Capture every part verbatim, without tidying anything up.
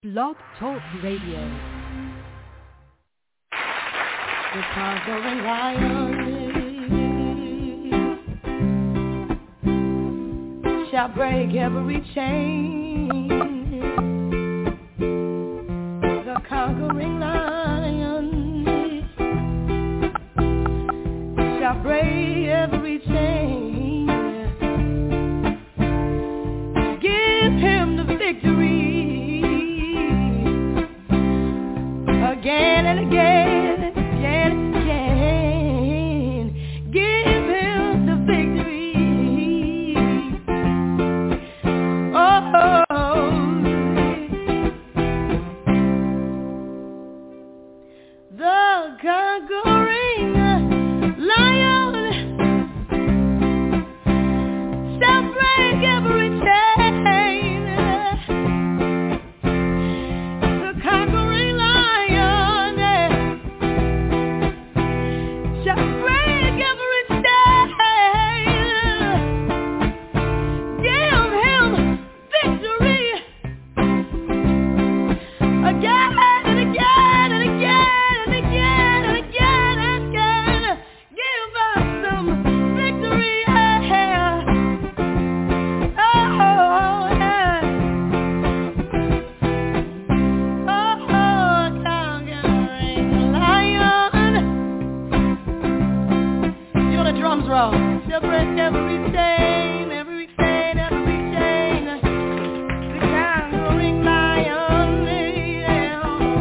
Blog Talk Radio. The conquering lion shall break every chain. The conquering lion shall break every chain. Give him the victory again and again, again and again. Give him the victory. Oh, the conquering lion shall break every chain. The conquering lion shall break every chain. Give him victory again and again and again and again and again and again. Give us some victory, yeah. Oh, yeah. Oh, conquering lion. You know the drums roll. She'll break every chain, every chain, every chain. The conquering lion, yeah,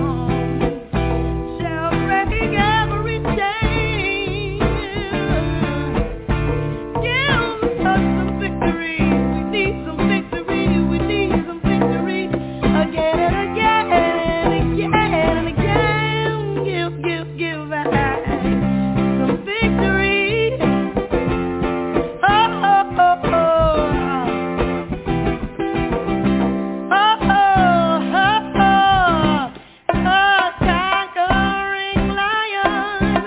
shall break every chain. Give us some victory. We need some victory. We need some victory again and again and again and again. Give, give, give us some victory. Oh, oh, oh, oh. Oh, oh, oh, oh. Oh, conquering lion.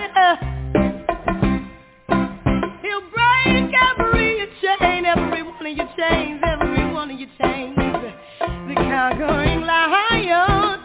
He'll break every chain, every one of your chains, every one of your chains. The conquering lion.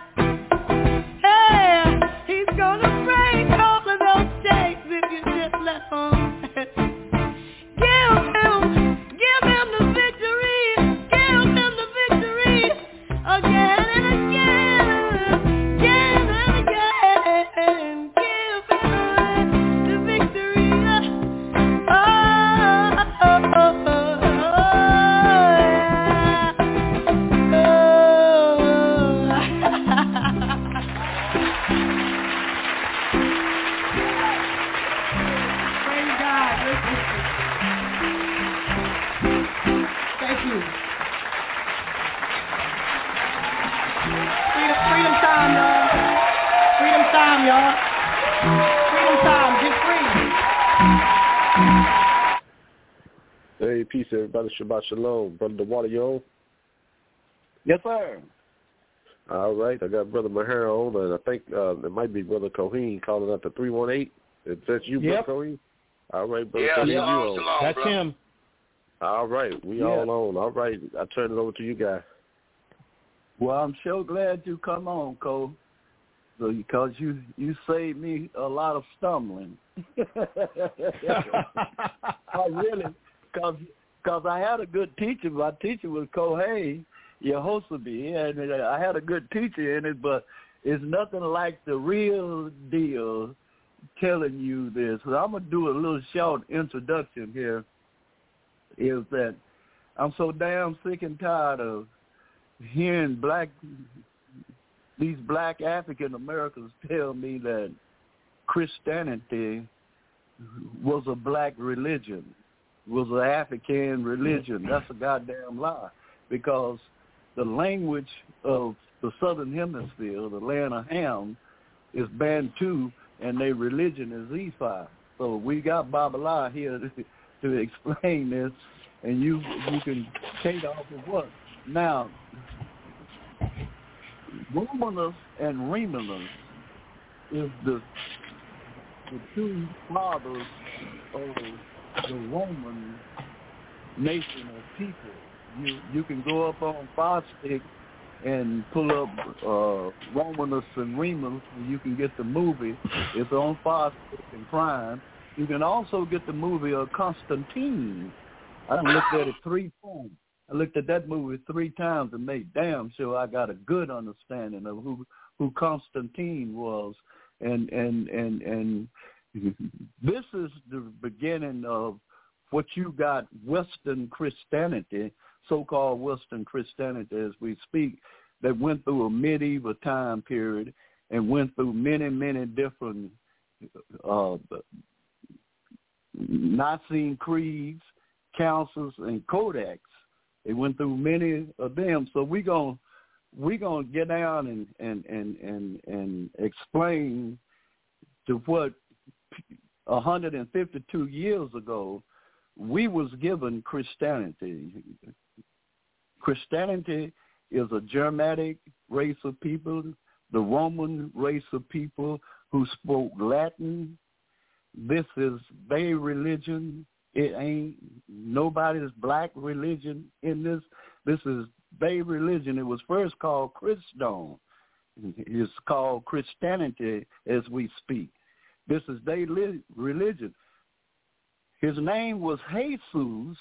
Hey, he's gonna break all of those chains if you just let him. Give him, give him the victory. Give him the victory again and again, again and again. Give him the victory. Oh, oh, oh, oh, oh, Praise God. Thank you. Freedom, freedom time, y'all. Freedom time, y'all. Freedom time. Get free. Hey, peace, everybody. Shabbat shalom. Brother DeWater, you on? Yes, sir. All right. I got Brother Maher on, and I think uh, it might be Brother Coheen calling out the three one eight. Is that you, Yep. Brother Coheen? All right, Brother Yeah, Coheen, you shalom, on. shalom, That's brother. him. All right. We Yeah. all on. All right. I turn it over to you guys. Well, I'm so glad you come on, Cole, so, because you, you saved me a lot of stumbling. I really, because cause I had a good teacher. My teacher was Kohei Yehosabi, and I had a good teacher in it, but it's nothing like the real deal telling you this. So I'm going to do a little short introduction here, is that I'm so damn sick and tired of hearing black, these black African Americans tell me that Christianity was a black religion, was an African religion. That's a goddamn lie, because the language of the Southern Hemisphere, the land of Ham, is Bantu, and their religion is Ephi. So we got Babala here to, to explain this, and you you can take off of what. Now, Romanus and Remanus is the the two fathers of the Roman nation of people. You you can go up on Fosdick and pull up uh, Romulus and Remus, you can get the movie. It's on Fox and Prime. You can also get the movie of Constantine. I looked at it three times. I looked at that movie three times and made damn sure I got a good understanding of who, who Constantine was. And, and, and, and this is the beginning of what you got Western Christianity, so-called Western Christianity as we speak, that went through a medieval time period and went through many, many different uh, Nicene creeds, councils, and codex. They went through many of them. So we're going we gonna get down and, and, and, and, and explain to what one hundred fifty-two years ago we was given Christianity. Christianity is a Germanic race of people, the Roman race of people who spoke Latin. This is their religion. It ain't nobody's black religion in this. This is their religion. It was first called Christendom. It's called Christianity as we speak. This is their li- religion. His name was Jesus,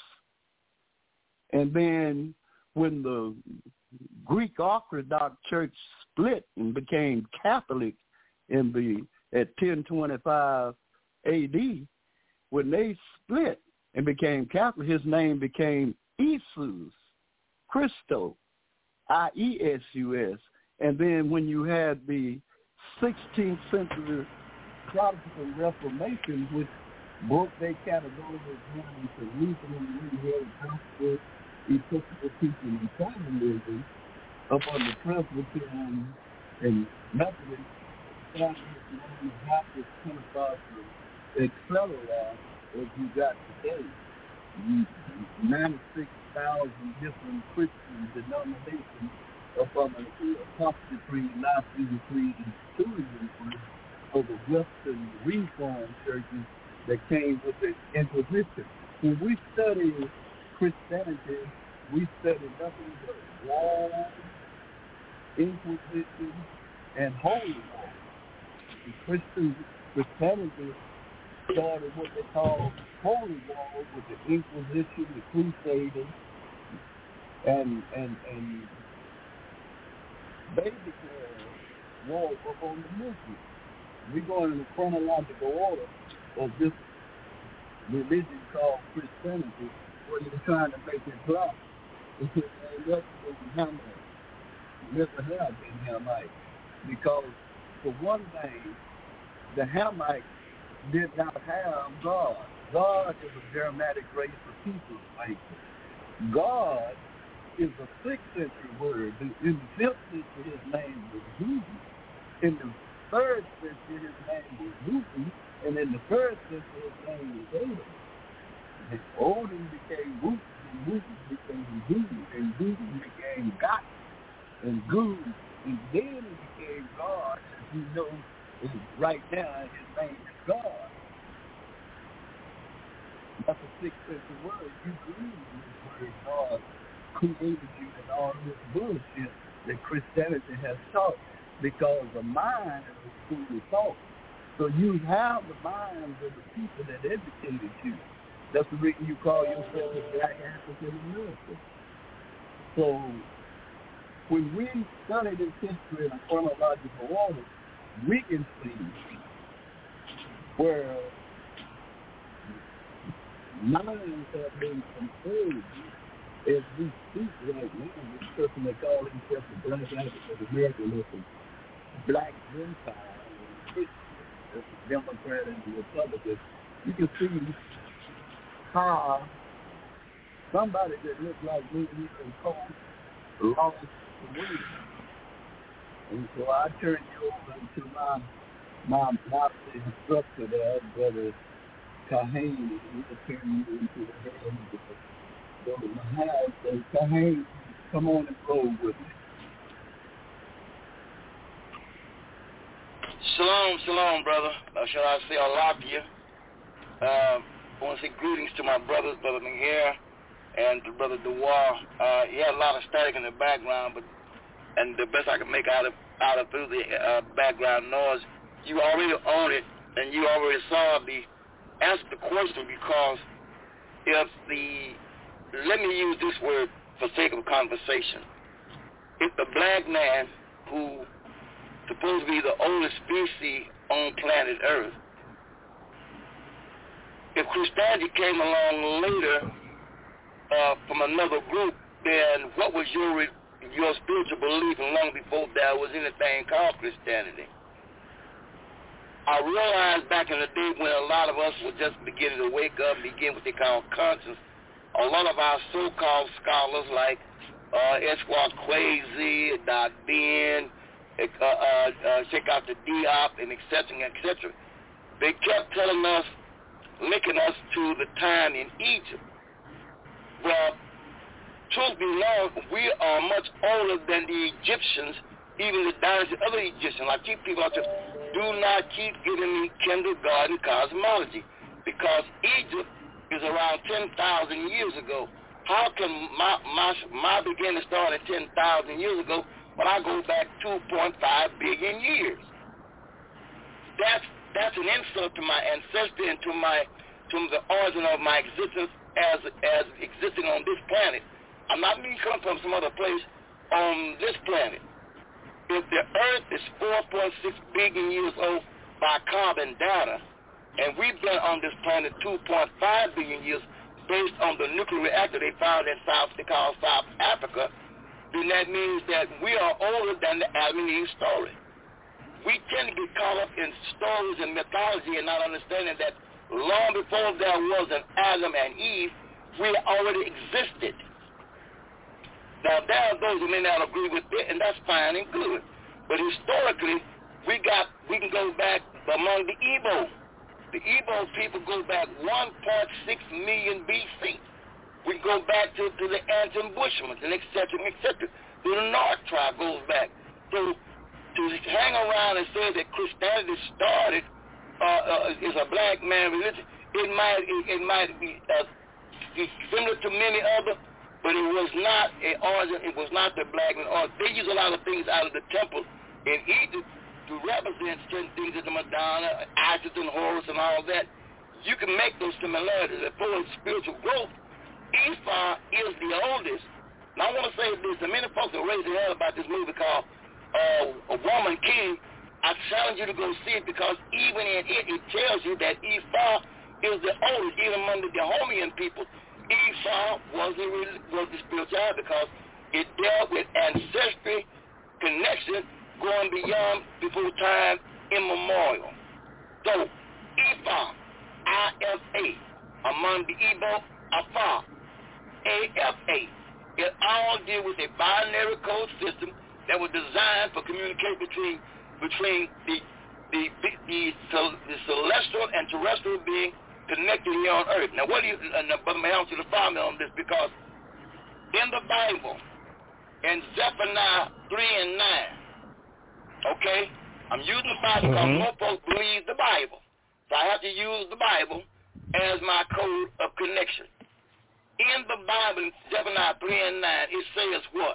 and then when the Greek Orthodox Church split and became Catholic in the at ten twenty-five A D, when they split and became Catholic, his name became Jesus, Christo, I E S U S. And then when you had the sixteenth century Protestant Reformation, which broke their categories down into Lutheran, Reformed, Gospel, Episcopal teaching, and Calvinism, up on the Presbyterian and Methodist, Baptist, Baptist, Pentecostal, et cetera, as you got today. ninety-six thousand different Christian denominations up on the Apostle Creed, Nicene Creed, and Tertullian Creed of the Western Reformed churches that came with the Inquisition. When we study Christianity, we study nothing but law, Inquisition, and holy war. The Christian Christianity started what they call holy war with the Inquisition, the Crusaders, and and and they declared war upon the Muslims. We're going in the chronological order of this religion called Christianity, where they're trying to make it black. Because they left with the Hamite. Never have been Hamite. Because, for one thing, the Hamites did not have God. God is a Germanic race of people, like God is a sixth century word. In the fifth century, his name was Zeus. In the third century, his name was Lucy. And in the first century, his name was Odin. And Odin became Wooten, and Wooten became Goo, and Goo became God, and Goo, and then he became God, as you know, right now, his name is God. That's a sixth century word. You believe in this word, God created you and all this bullshit that Christianity has taught, because the mind is truly thought. So you have the minds of the people that educated you. That's the reason you call yourself a Black African American. So when we study this history in a chronological order, we can see where minds have been controlled as we speak right now. This person that call himself a Black African American is a Black Gentile and Christian. As a Democrat and a Republican, you can see how somebody that looks like me, he can call lost the way. And so I turn you over to my my master instructor there, Brother Kahane, and he'll turn you into the head of Brother Mahal. So Kahane, come on and roll with me. Shalom, shalom, brother. Uh, shall I say Alakia? Uh, I want to say greetings to my brothers, Brother Nair and to Brother Dewar. Uh, he had a lot of static in the background, but and the best I can make out of out of through the uh, background noise, you already own it, and you already saw the answer the question, because if the, let me use this word for sake of conversation, if the black man, who supposed to be the oldest species on planet Earth, if Christianity came along later uh, from another group, then what was your your spiritual belief long before there was anything called Christianity? I realized back in the day when a lot of us were just beginning to wake up, begin what they call conscience, a lot of our so-called scholars like uh, Esquire Quasi, Doc Ben, uh, uh, uh, check out the Diop, and et cetera, et cetera, they kept telling us, linking us to the time in Egypt. Well, truth be known, we are much older than the Egyptians, even the dynasty of the Egyptians. I keep people out there, do not keep giving me kindergarten cosmology, because Egypt is around ten thousand years ago. How can my my, my beginning start at ten thousand years ago when I go back two point five billion years? That's that's an insult to my ancestry and to my to the origin of my existence as as existing on this planet. I'm not me coming from some other place on this planet. If the Earth is four point six billion years old by carbon data, and we've been on this planet two point five billion years based on the nuclear reactor they found in South, they call South Africa, then that means that we are older than the Adam and Eve story. We tend to get caught up in stories and mythology and not understanding that long before there was an Adam and Eve, we already existed. Now, there are those who may not agree with it, and that's fine and good. But historically, we got we can go back among the Igbo. The Igbo people go back one point six million B C. We can go back to, to the ants and Bushmen, and et cetera, et cetera. The North tribe goes back. So to hang around and say that Christianity started uh, uh, is a black man religion, it might it, it might be uh, similar to many other. But it was not a origin, it was not the black man. Or they use a lot of things out of the temple in Egypt to represent certain things of the Madonna, Isis and Horus and all that. You can make those similarities. As far as spiritual growth, Esau is the oldest. Now I want to say this, and many folks are raised their head about this movie called uh, A Woman King. I challenge you to go see it, because even in it, it tells you that Esau is the oldest, even among the Dahomean people. Esau was the, was the spirituality, because it dealt with ancestry, connection, going beyond before time immemorial. So, Esau, I F A, among the Igbo, Afa, A F A, it all deal with a binary code system that was designed for communication between between the the the, the, the celestial and terrestrial being connected here on earth. Now, what do you, uh, Brother May, I want you to follow me on this, because in the Bible, in Zephaniah three and nine, okay, I'm using the Bible because mm-hmm. most folks believe the Bible. So I have to use the Bible as my code of connection. In the Bible, in Zephaniah three and nine, it says what?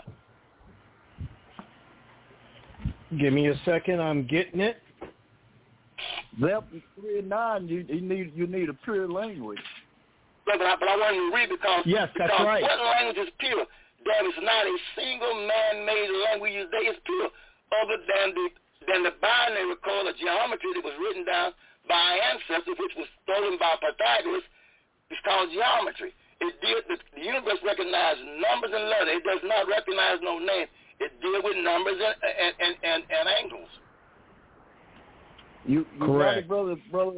Give me a second, I'm getting it. Zephaniah three and nine, you, you need you need a pure language. But I, but I want to read because, yes, that's because right. what language is pure? There is not a single man-made language that is pure other than the than the binary code of geometry that was written down by our ancestors, which was stolen by Pythagoras. It's called geometry. It deals, the, the universe recognizes numbers and letters. It does not recognize no name. It deals with numbers and and, and, and, and angles. You, you correct, it, brother, brother.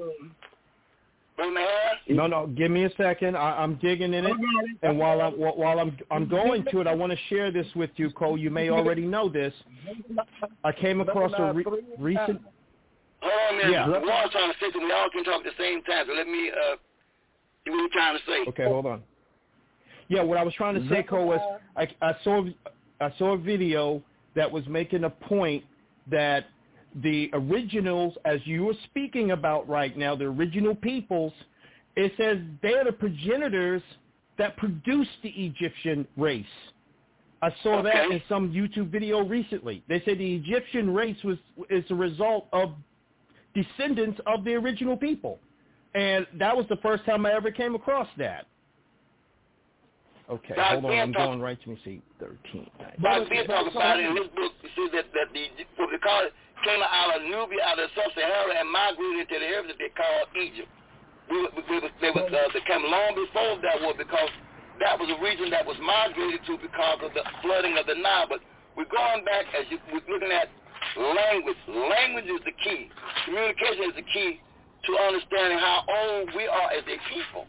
No, no. Give me a second. I, I'm digging in it, and while I'm while I'm I'm going to it, I want to share this with you, Cole. You may already know this. I came across a re- recent. Hold on a minute. Yeah. We're all trying to say something. We all can talk at the same time. So let me uh, see what you're trying to say. Okay, hold on. Yeah, what I was trying to say, Cole, was I, I saw I saw a video that was making a point that the originals, as you were speaking about right now, the original peoples, it says they're the progenitors that produced the Egyptian race. I saw okay. that in some YouTube video recently. They said the Egyptian race was is a result of descendants of the original people. And that was the first time I ever came across that. Okay, Now, hold on. I'm talk, going right to me. See, thirteen. But Ben talks about it in his book. He says that, that the, what they call it, came out of Nubia, out of Sub-Sahara, and migrated into the area that they call Egypt. We, we, we, they, was, uh, they came long before that war because that was a region that was migrated to because of the flooding of the Nile. But we're going back, as you, we're looking at language. Language is the key. Communication is the key to understanding how old we are as a people.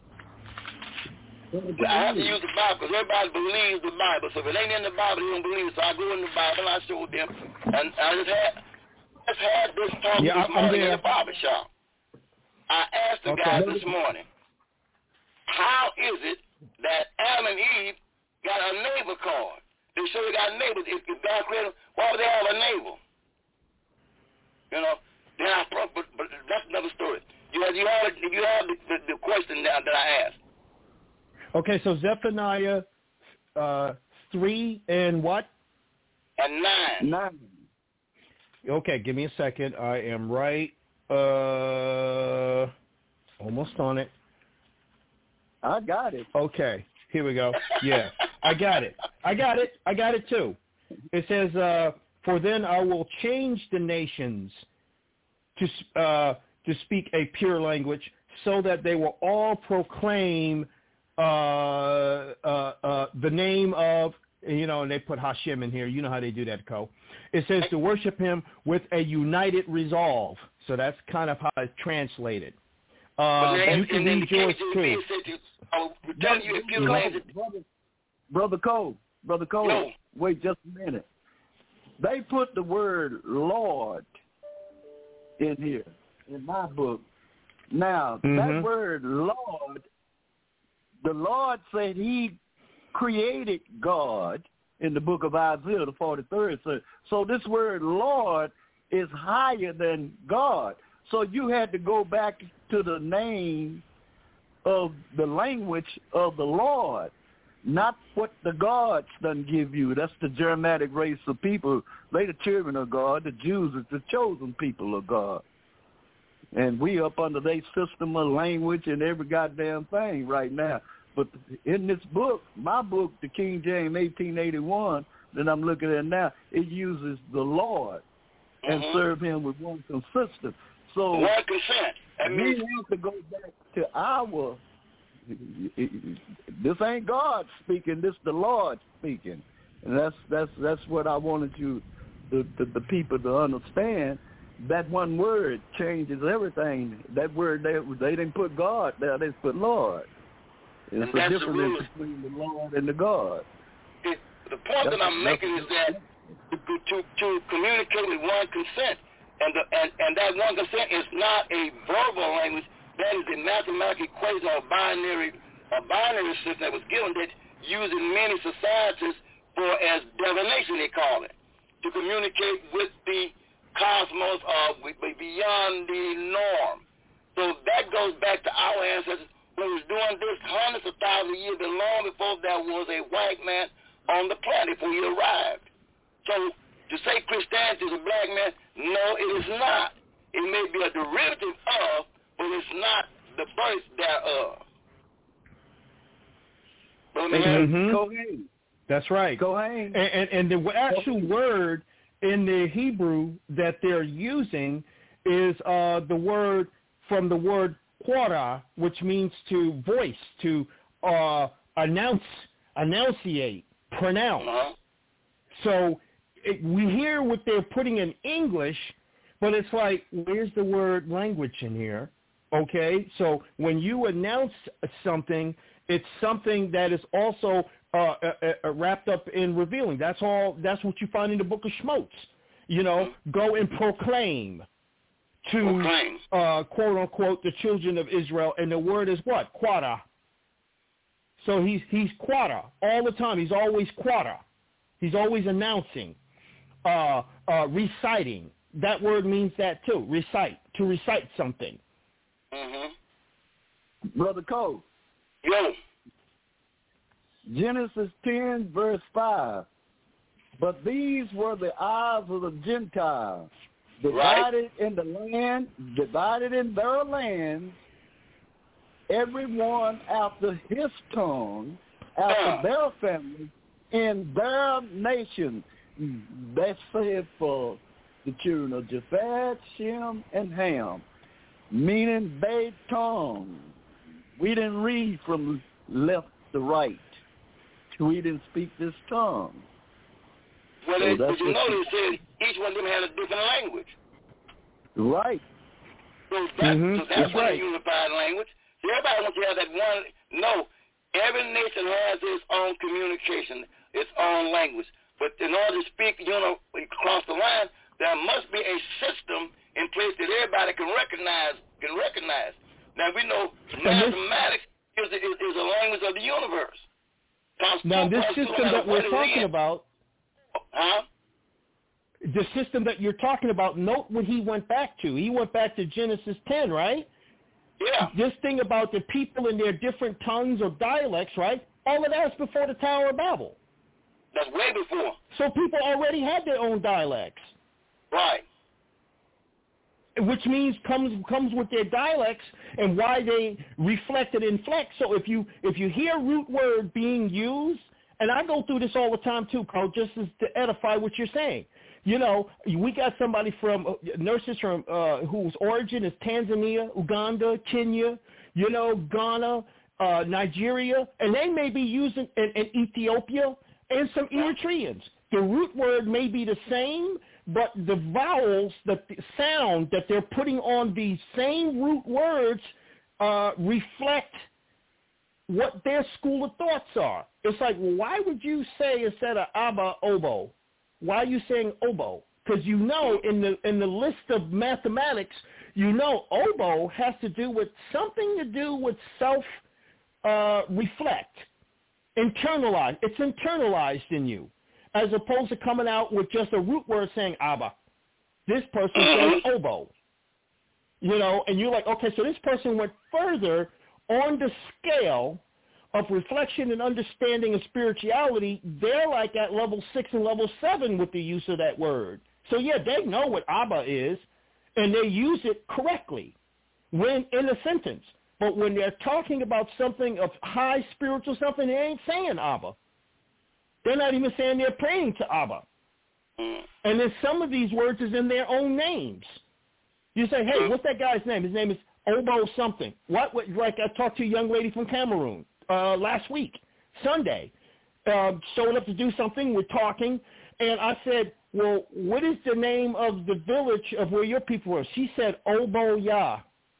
I have to use the Bible because everybody believes the Bible. So if it ain't in the Bible, they don't believe it. So I go in the Bible and I show them. And I just had, just had this talk yeah, this I'm morning there. in the barber shop. I asked the Okay. guy this morning, how is it that Adam and Eve got a neighbor card? They show they got neighbors. If, if God created them, why would they have a neighbor? You know, then I, but, but that's another story. You have, you have, you have the, the, the question now that I asked. Okay, so Zephaniah uh, three and what? And nine. Nine. Okay, give me a second. I am right. Uh, almost on it. I got it. Okay, here we go. Yeah, I got it. I got it. I got it too. It says, uh, "For then I will change the nations to uh, to speak a pure language, so that they will all proclaim." Uh, uh, uh, the name of, you know, and they put Hashem in here. You know how they do that, Co. It says to worship him with a united resolve. So that's kind of how it's translated. Uh, then, you can read yours too. Brother, brother Cole, Brother Cole, no. wait just a minute. They put the word Lord in here, in my book. Now, mm-hmm. that word Lord, the Lord said he created God in the book of Isaiah, the forty-third. So, so this word Lord is higher than God. So you had to go back to the name of the language of the Lord, not what the gods done give you. That's the Germanic race of people. They the children of God. The Jews is the chosen people of God. And we up under their system of language and every goddamn thing right now. But in this book, my book, the King James eighteen eighty-one, that I'm looking at now, it uses the Lord and mm-hmm. serve him with one consistent. So one consent. That we means have to go back to our, this ain't God speaking, this the Lord speaking. And that's that's that's what I wanted you, the, the, the people to understand. That one word changes everything. That word, they, they didn't put God there, they put Lord. It's and a difference the between the Lord and the God. It, the point that's, that I'm making is that to, to, to communicate with one consent, and, the, and, and that one consent is not a verbal language. That is a mathematical equation or binary, a binary system that was given that used in many societies for as divination, they call it, to communicate with the cosmos or beyond the norm. So that goes back to our ancestors who was doing this hundreds of thousands of years, and long before there was a white man on the planet before he arrived. So to say Christianity is a black man, no, it is not. It may be a derivative of, but it's not the birth thereof. Mm-hmm. Kohen. That's right. Kohen. And, and, and the actual Kohen. word in the Hebrew that they're using is uh, the word from the word quara, which means to voice, to uh, announce, enunciate, pronounce. Uh-huh. So it, we hear what they're putting in English, but it's like, where's the word language in here? Okay, so when you announce something, it's something that is also uh, uh, uh, wrapped up in revealing. That's all. That's what you find in the book of Shmos. You know, go and proclaim to proclaim. Uh, quote unquote the children of Israel, and the word is what? Quara. So he's he's quara all the time. He's always quara. He's always announcing, uh, uh, reciting. That word means that too. Recite, to recite something. Mm-hmm. Brother Cole. Yo. Genesis ten, verse five. But these were the eyes of the Gentiles, divided right. in the land, divided in their lands, everyone after his tongue, after uh. their family, in their nation. That's said for the children of Japheth, Shem, and Ham, meaning they tongue. We didn't read from left to right. We didn't speak this tongue. Well, so but you know they said each one of them had a different language. Right. So, that, mm-hmm. so that's, that's right. a unified language. So everybody wants to have that one. No, every nation has its own communication, its own language. But in order to speak, you know, across the line, there must be a system in place that everybody can recognize. Can recognize. Now we know mathematics is, is, is a language of the universe. Now this system that we're talking about, huh? the system that you're talking about, note what he went back to. He went back to Genesis ten, right? Yeah. This thing about the people in their different tongues or dialects, right? All of that's before the Tower of Babel. That's way before. So people already had their own dialects. Right. Which means comes comes with their dialects and why they reflect and inflect. So if you if you hear root word being used, and I go through this all the time too, Carl, just as to edify what you're saying. You know, we got somebody from, uh, nurses from, uh, whose origin is Tanzania, Uganda, Kenya, you know, Ghana, uh, Nigeria, and they may be using in, in Ethiopia and some Eritreans. The root word may be the same, but the vowels, the sound that they're putting on these same root words uh, reflect what their school of thoughts are. It's like, well, why would you say instead of Abba, oboe? Why are you saying oboe? Because you know in the in the list of mathematics, you know oboe has to do with something to do with self uh, reflect, internalize. It's internalized in you, as opposed to coming out with just a root word saying Abba. This person says oboe. You know, and you're like, okay, so this person went further on the scale of reflection and understanding of spirituality. They're like at level six and level seven with the use of that word. So, yeah, they know what Abba is, and they use it correctly when in a sentence. But when they're talking about something of high spiritual something, they ain't saying Abba. They're not even saying they're praying to Abba. And then some of these words is in their own names. You say, hey, what's that guy's name? His name is Obo something. What? what like I talked to a young lady from Cameroon uh, last week, Sunday, uh, showing up to do something. We're talking, and I said, well, what is the name of the village of where your people are? She said Oboya.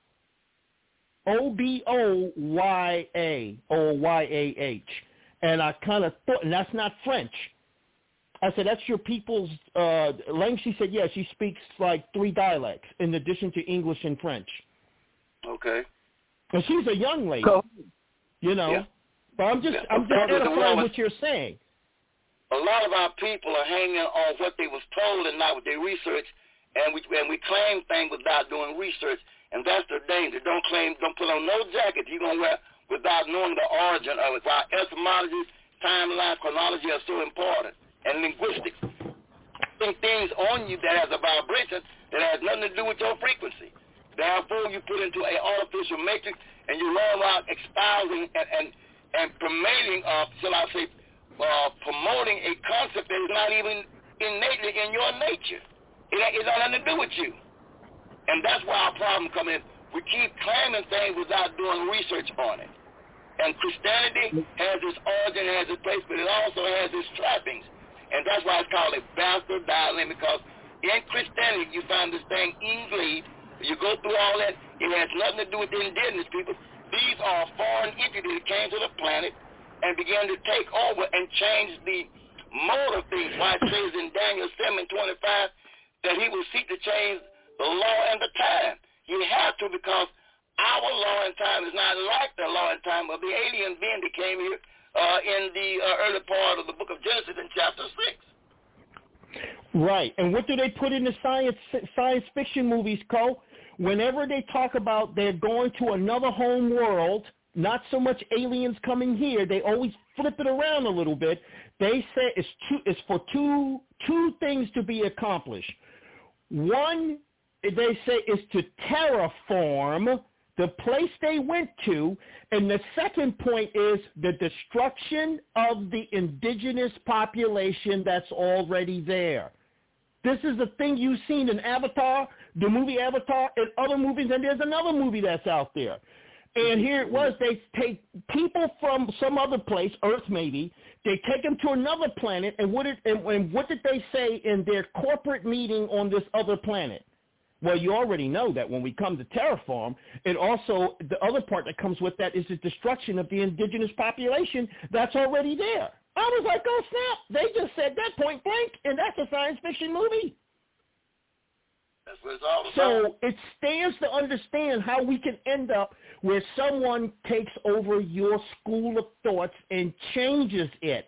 O B O Y A or Y A H. And I kind of thought, and that's not French. I said, that's your people's uh, language? She said, yeah, she speaks like three dialects in addition to English and French. Okay. And she's a young lady, Cool. you know. Yeah. But I'm just, yeah. I'm just edifying what you're saying. A lot of our people are hanging on what they was told and not what they researched, and we and we claim things without doing research, and that's the danger. Don't claim, don't put on no jacket you're gonna wear without knowing the origin of it. Why etymology, timeline, chronology are so important, and linguistics. Putting things on you that has a vibration that has nothing to do with your frequency. Therefore, you put into an artificial matrix, and you run around espousing and and, and promoting, uh, shall I say, uh, promoting a concept that is not even innately in your nature. It it got nothing to do with you, and that's why our problem comes in. We keep claiming things without doing research on it. And Christianity has its origin, has its place, but it also has its trappings. And that's why it's called a bastard dialect, because in Christianity you find this thing English. You go through all that, it has nothing to do with the indigenous people. These are foreign entities that came to the planet and began to take over and change the mode of things. Why it says in Daniel seven twenty-five that he will seek to change the law and the time. He has to, because our law and time is not like the law and time of the alien being that came here uh, in the uh, early part of the book of Genesis in chapter six. Right. And what do they put in the science science fiction movies, Cole? Whenever they talk about they're going to another home world, not so much aliens coming here. They always flip it around a little bit. They say it's two, it's for two two things to be accomplished. One, they say, is to terraform the place they went to, and the second point is the destruction of the indigenous population that's already there. This is the thing you've seen in Avatar, the movie Avatar, and other movies, and there's another movie that's out there. And here it was, they take people from some other place, Earth maybe, they take them to another planet, and what, did, and, and what did they say in their corporate meeting on this other planet? Well, you already know that when we come to terraform, it also, the other part that comes with that is the destruction of the indigenous population that's already there. I was like, oh, snap. They just said that point blank, and that's a science fiction movie. That's what it's all about. So it stands to understand how we can end up where someone takes over your school of thoughts and changes it.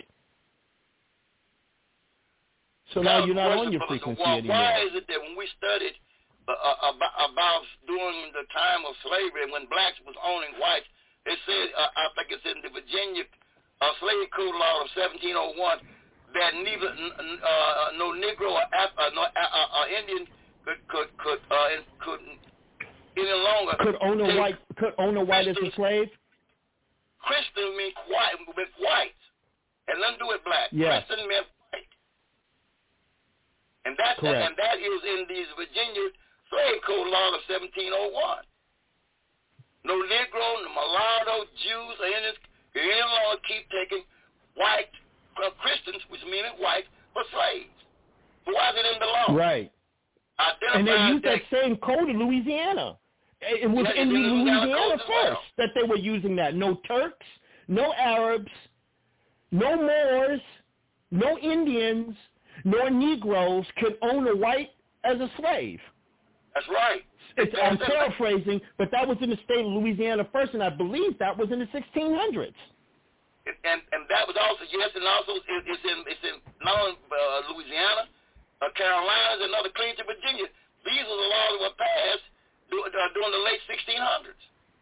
So now, now you're not on your frequency well, anymore. Why is it that when we studied uh, about, about during the time of slavery, when blacks was owning whites, they said, uh, I think it's in the Virginia uh, slave code law of seventeen oh one, that neither uh, no Negro or Af- uh, no, uh, uh, Indian could could could uh, could any longer could own a white could own a white as a slave. Christian means white with white, and nothing to do with black. Yes. Christian meant white, and that Correct. and that is in these Virginia slave code law of seventeen oh one. No Negro, no mulatto, Jews, or Indians can any longer keep taking white uh, Christians, which means white, for slaves. So why is it in the law? Right. Identify and they used that, that same code in Louisiana. It was yeah, in Louisiana, Louisiana first well. that they were using that. No Turks, no Arabs, no Moors, no Indians, nor Negroes could own a white as a slave. That's right. It's, I'm paraphrasing, but that was in the state of Louisiana first, and I believe that was in the sixteen hundreds. And and that was also, yes, and also it, it's in it's in not only uh, Louisiana, uh, Carolinas, and other Clinton, Virginia. These are the laws that were passed during, uh, during the late sixteen hundreds.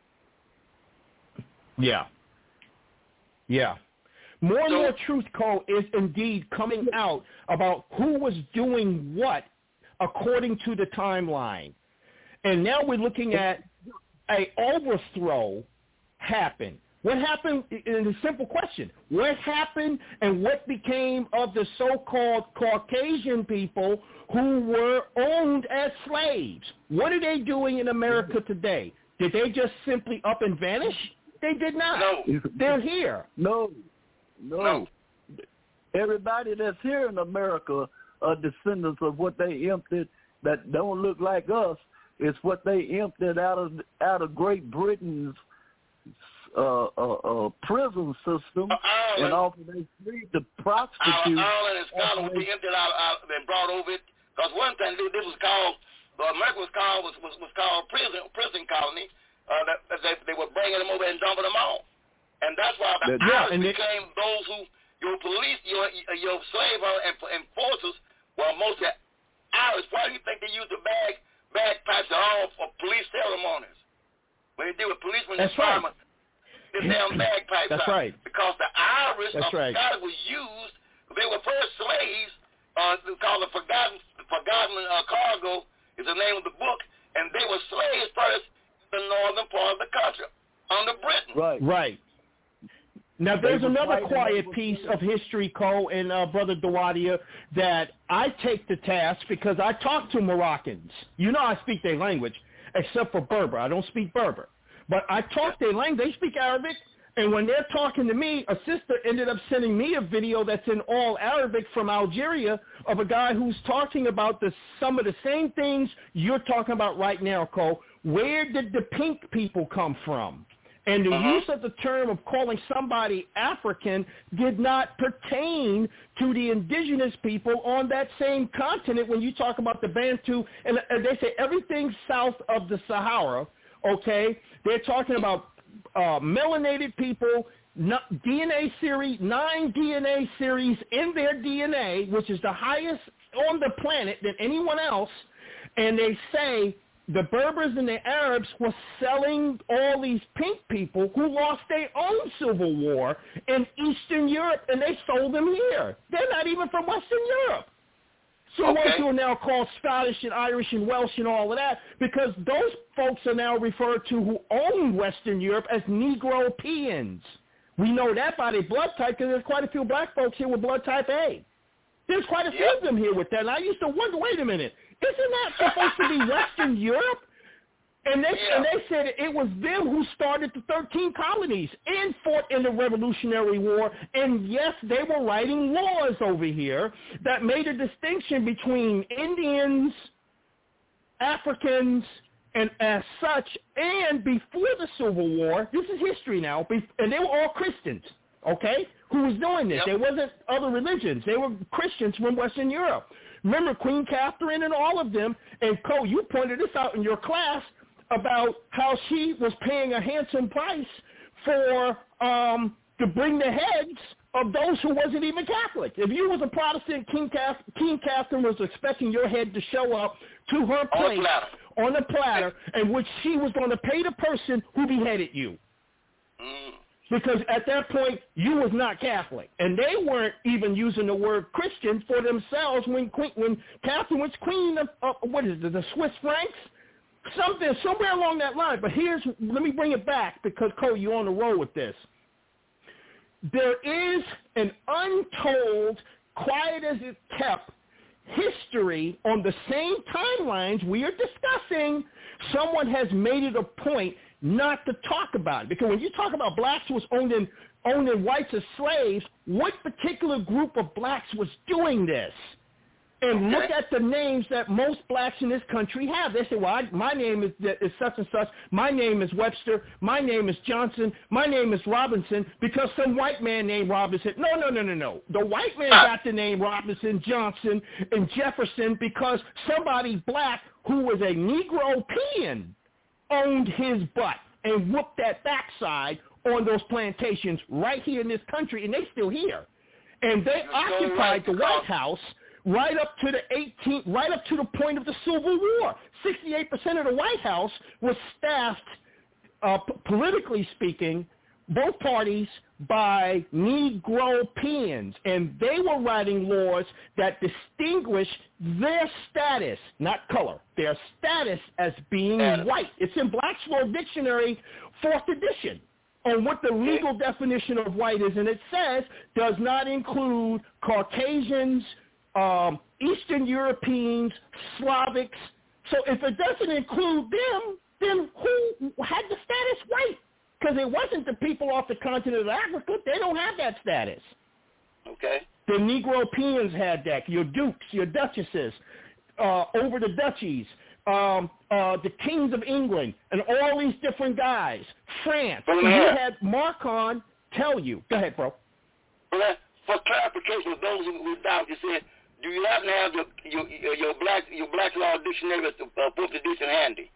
Yeah. Yeah. More and so, more truth, Cole, is indeed coming out about who was doing what according to the timeline. And now we're looking at a overthrow happen. What happened, in a simple question, what happened and what became of the so-called Caucasian people who were owned as slaves? What are they doing in America today? Did they just simply up and vanish? They did not. No. They're here. No. No. No. Everybody that's here in America are descendants of what they emptied that don't look like us. It's what they emptied out of out of Great Britain's uh, uh, uh, prison system, uh, and often they freed the prostitutes. Ireland and Scotland would be emptied out, out and brought over it. Because one thing this was called, uh, America was called was, was, was called prison prison colony. Uh, that, that they, they were bringing them over and dumping them off, and that's why the yeah, Irish and became they, those who your police, your your slave enforcers were mostly Irish. Why do you think they used the bag? bagpipes are all for police ceremonies. When they deal with policemen and firemen, they damn bagpipes That's out. right. Because the Irish That's of right. Scotland was used, they were first slaves, uh, called the Forgotten, the Forgotten uh, Cargo is the name of the book, and they were slaves first in the northern part of the country, under Britain. Right. Right. Now, there's They another fighting quiet over piece freedom. of history, Cole and uh, Brother Dawadia, that I take to task because I talk to Moroccans. You know I speak their language, except for Berber. I don't speak Berber. But I talk their language. They speak Arabic. And when they're talking to me, a sister ended up sending me a video that's in all Arabic from Algeria of a guy who's talking about the, some of the same things you're talking about right now, Cole. Where did the pink people come from? And the uh-huh. use of the term of calling somebody African did not pertain to the indigenous people on that same continent when you talk about the Bantu. And they say everything south of the Sahara, okay, they're talking about uh, melanated people, D N A series, nine D N A series in their D N A, which is the highest on the planet than anyone else. And they say the Berbers and the Arabs were selling all these pink people who lost their own civil war in Eastern Europe, and they sold them here. They're not even from Western Europe. So okay. ones who are now called Scottish and Irish and Welsh and all of that, because those folks are now referred to who own Western Europe as Negropeans. We know that by their blood type because there's quite a few black folks here with blood type A. There's quite a few yep. of them here with that. And I used to wonder, wait a minute, isn't that supposed to be Western Europe? And they, yeah. and they said it was them who started the thirteen colonies and fought in the Revolutionary War. And, yes, they were writing laws over here that made a distinction between Indians, Africans, and as such, and before the Civil War, this is history now, and they were all Christians, okay, who was doing this. Yep. There wasn't other religions. They were Christians from Western Europe. Remember Queen Catherine and all of them, and Cole, you pointed this out in your class, about how she was paying a handsome price for um, to bring the heads of those who wasn't even Catholic. If you was a Protestant, King, Cath- King Catherine was expecting your head to show up to her place on a platter, in which she was going to pay the person who beheaded you. Mm. Because at that point, you was not Catholic. And they weren't even using the word Christian for themselves when Queen, when Catherine was queen of, uh, what is it, the Swiss Franks? Something, somewhere along that line. But here's, let me bring it back because, Cole, you're on the roll with this. There is an untold, quiet as it kept, history on the same timelines we are discussing. Someone has made it a point not to talk about it. Because when you talk about blacks who was owning, owning whites as slaves, what particular group of blacks was doing this? And okay. look at the names that most blacks in this country have. They say, well, I, my name is, is such and such. My name is Webster. My name is Johnson. My name is Robinson because some white man named Robinson. No, no, no, no, no. The white man got the name Robinson, Johnson, and Jefferson because somebody black who was a Negropean owned his butt and whooped that backside on those plantations right here in this country, and they still here. And they You're occupied right, the White House right up to the eighteenth, right up to the point of the Civil War. sixty-eight percent of the White House was staffed, uh, p- politically speaking, both parties by Negropeans, and they were writing laws that distinguished their status, not color, their status as being white. It's in Black's Law Dictionary, fourth edition, on what the legal definition of white is, and it says does not include Caucasians, Um, Eastern Europeans, Slavics. So if it doesn't include them, then who had the status white? Because it wasn't the people off the continent of Africa. They don't have that status. Okay. The Negropeans had that. Your dukes, your duchesses, uh, over the duchies, um, uh, the kings of England, and all these different guys. France. Well, you yeah. had Marcon tell you. Go ahead, bro. Well, for clarification of those who doubt, you said, do you happen to have your your, your black your black law dictionary with the uh, fourth edition handy?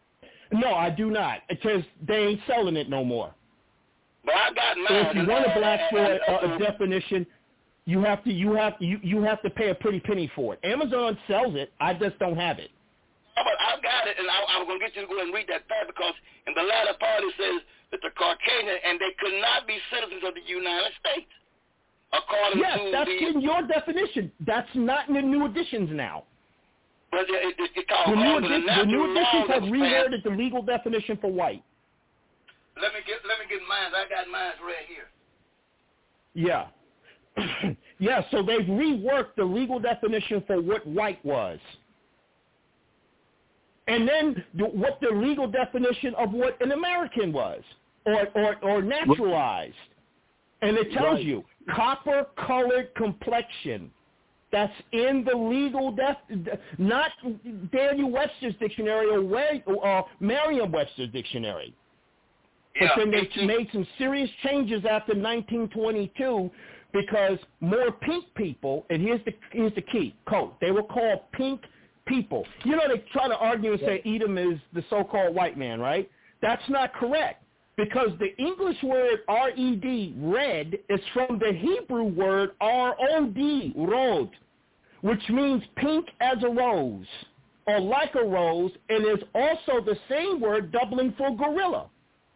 No, I do not, because they ain't selling it no more. But I got mine. So if you want a black law uh, uh, definition, you have to you have you you have to pay a pretty penny for it. Amazon sells it. I just don't have it. But I got it, and I, I'm going to get you to go and read that part because in the latter part it says that the Caucasian and they could not be citizens of the United States. According yes, to that's the, in your definition. That's not in the new editions now. But it, it, it The new, the, edi- the new editions have reworded. reworded the legal definition for white. Let me get let me get mine. I got mine right here. Yeah. yeah, so they've reworked the legal definition for what white was. And then the, what the legal definition of what an American was or, or, or naturalized. And it tells Right. you copper-colored complexion. That's in the legal def, not Daniel Webster's dictionary or Way, uh, Merriam-Webster's dictionary. But Yeah, then they eighteen made some serious changes after nineteen twenty-two because more pink people, and here's the here's the key, code. They were called pink people. You know, they try to argue and say Edom is the so-called white man, right? That's not correct. Because the English word R E D, red, is from the Hebrew word R O D, rod, which means pink as a rose. or like a rose, and is also the same word doubling for gorilla.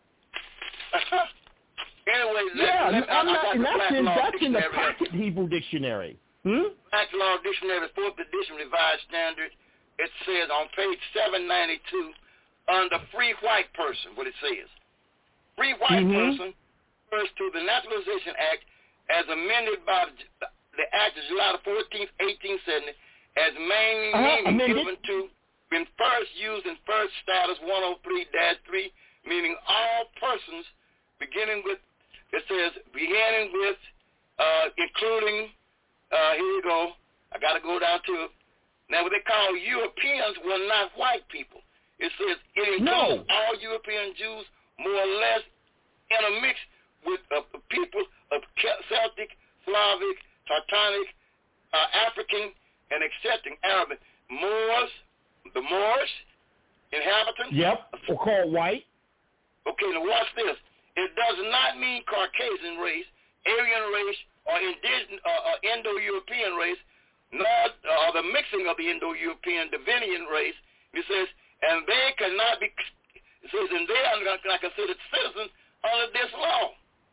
Anyway, yeah, let, I'm I, not, I and that's in, that's in the Dictionary. Pocket Hebrew Dictionary. Hmm? Black Law Dictionary, fourth edition, revised standard. It says on page seven ninety-two, under free white person, what it says. Free white mm-hmm. person refers to the Naturalization Act as amended by the Act of July fourteenth, eighteen seventy, as mainly uh-huh, meaning amended. given to, when first used in first status one oh three dash three, meaning all persons beginning with, it says, beginning with, uh, including, uh, here you go, I got to go down to, now what they call Europeans were not white people. It says it includes no. all European Jews more or less intermixed with uh, people of Celtic, Slavic, Teutonic, uh, African, and accepting Arabic. Moors, the Moors, inhabitants. Yep, or called white. Okay, now watch this. It does not mean Caucasian race, Aryan race, or indigenous, uh, uh, Indo-European race, nor uh, the mixing of the Indo-European Divinian race. It says, and they cannot be, it says, and they are not considered citizens under this law.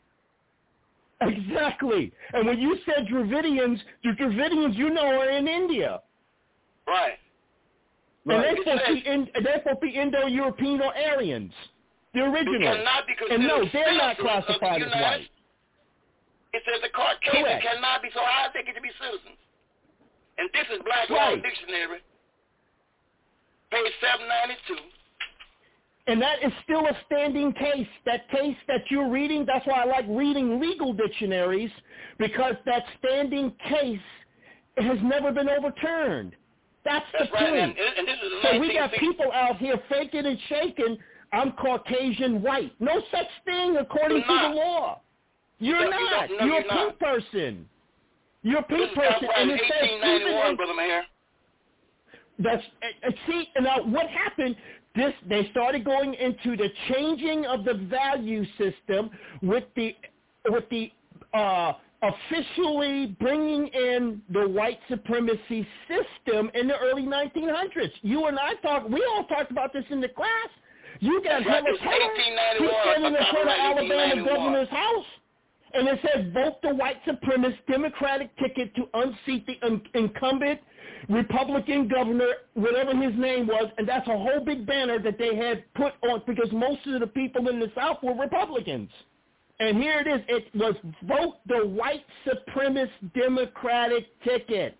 Exactly. And when you said Dravidians, the Dravidians, you know, are in India. Right. And right. they're supposed, to be in, they're supposed to be Indo-European or Aryans. The original. And no, they're not classified as white. It says the Caucasian Correct. cannot be, so how they get to be citizens? And this is Black right. Law Dictionary, page seven ninety-two. And that is still a standing case. That case that you're reading, that's why I like reading legal dictionaries, because that standing case has never been overturned. That's, that's the right. point. And, and this is so we got people out here faking and shaking, I'm Caucasian white. No such thing according you're to not. the law. You're you not. You no, you're, you're a pink not. person. You're a pink this person. Right. And it says eighteen ninety-one, Brother Mayor. That's and see now what happened. This they started going into the changing of the value system with the with the uh, officially bringing in the white supremacy system in the early nineteen hundreds. You and I talked. We all talked about this in the class. You got Hillary Keller. He said in the front of Alabama governor's house. And it said, vote the white supremacist Democratic ticket to unseat the un- incumbent Republican governor, whatever his name was. And that's a whole big banner that they had put on because most of the people in the South were Republicans. And here it is. It was vote the white supremacist Democratic ticket.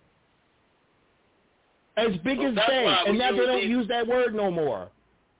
As big well, as they. And now they don't these... use that word no more.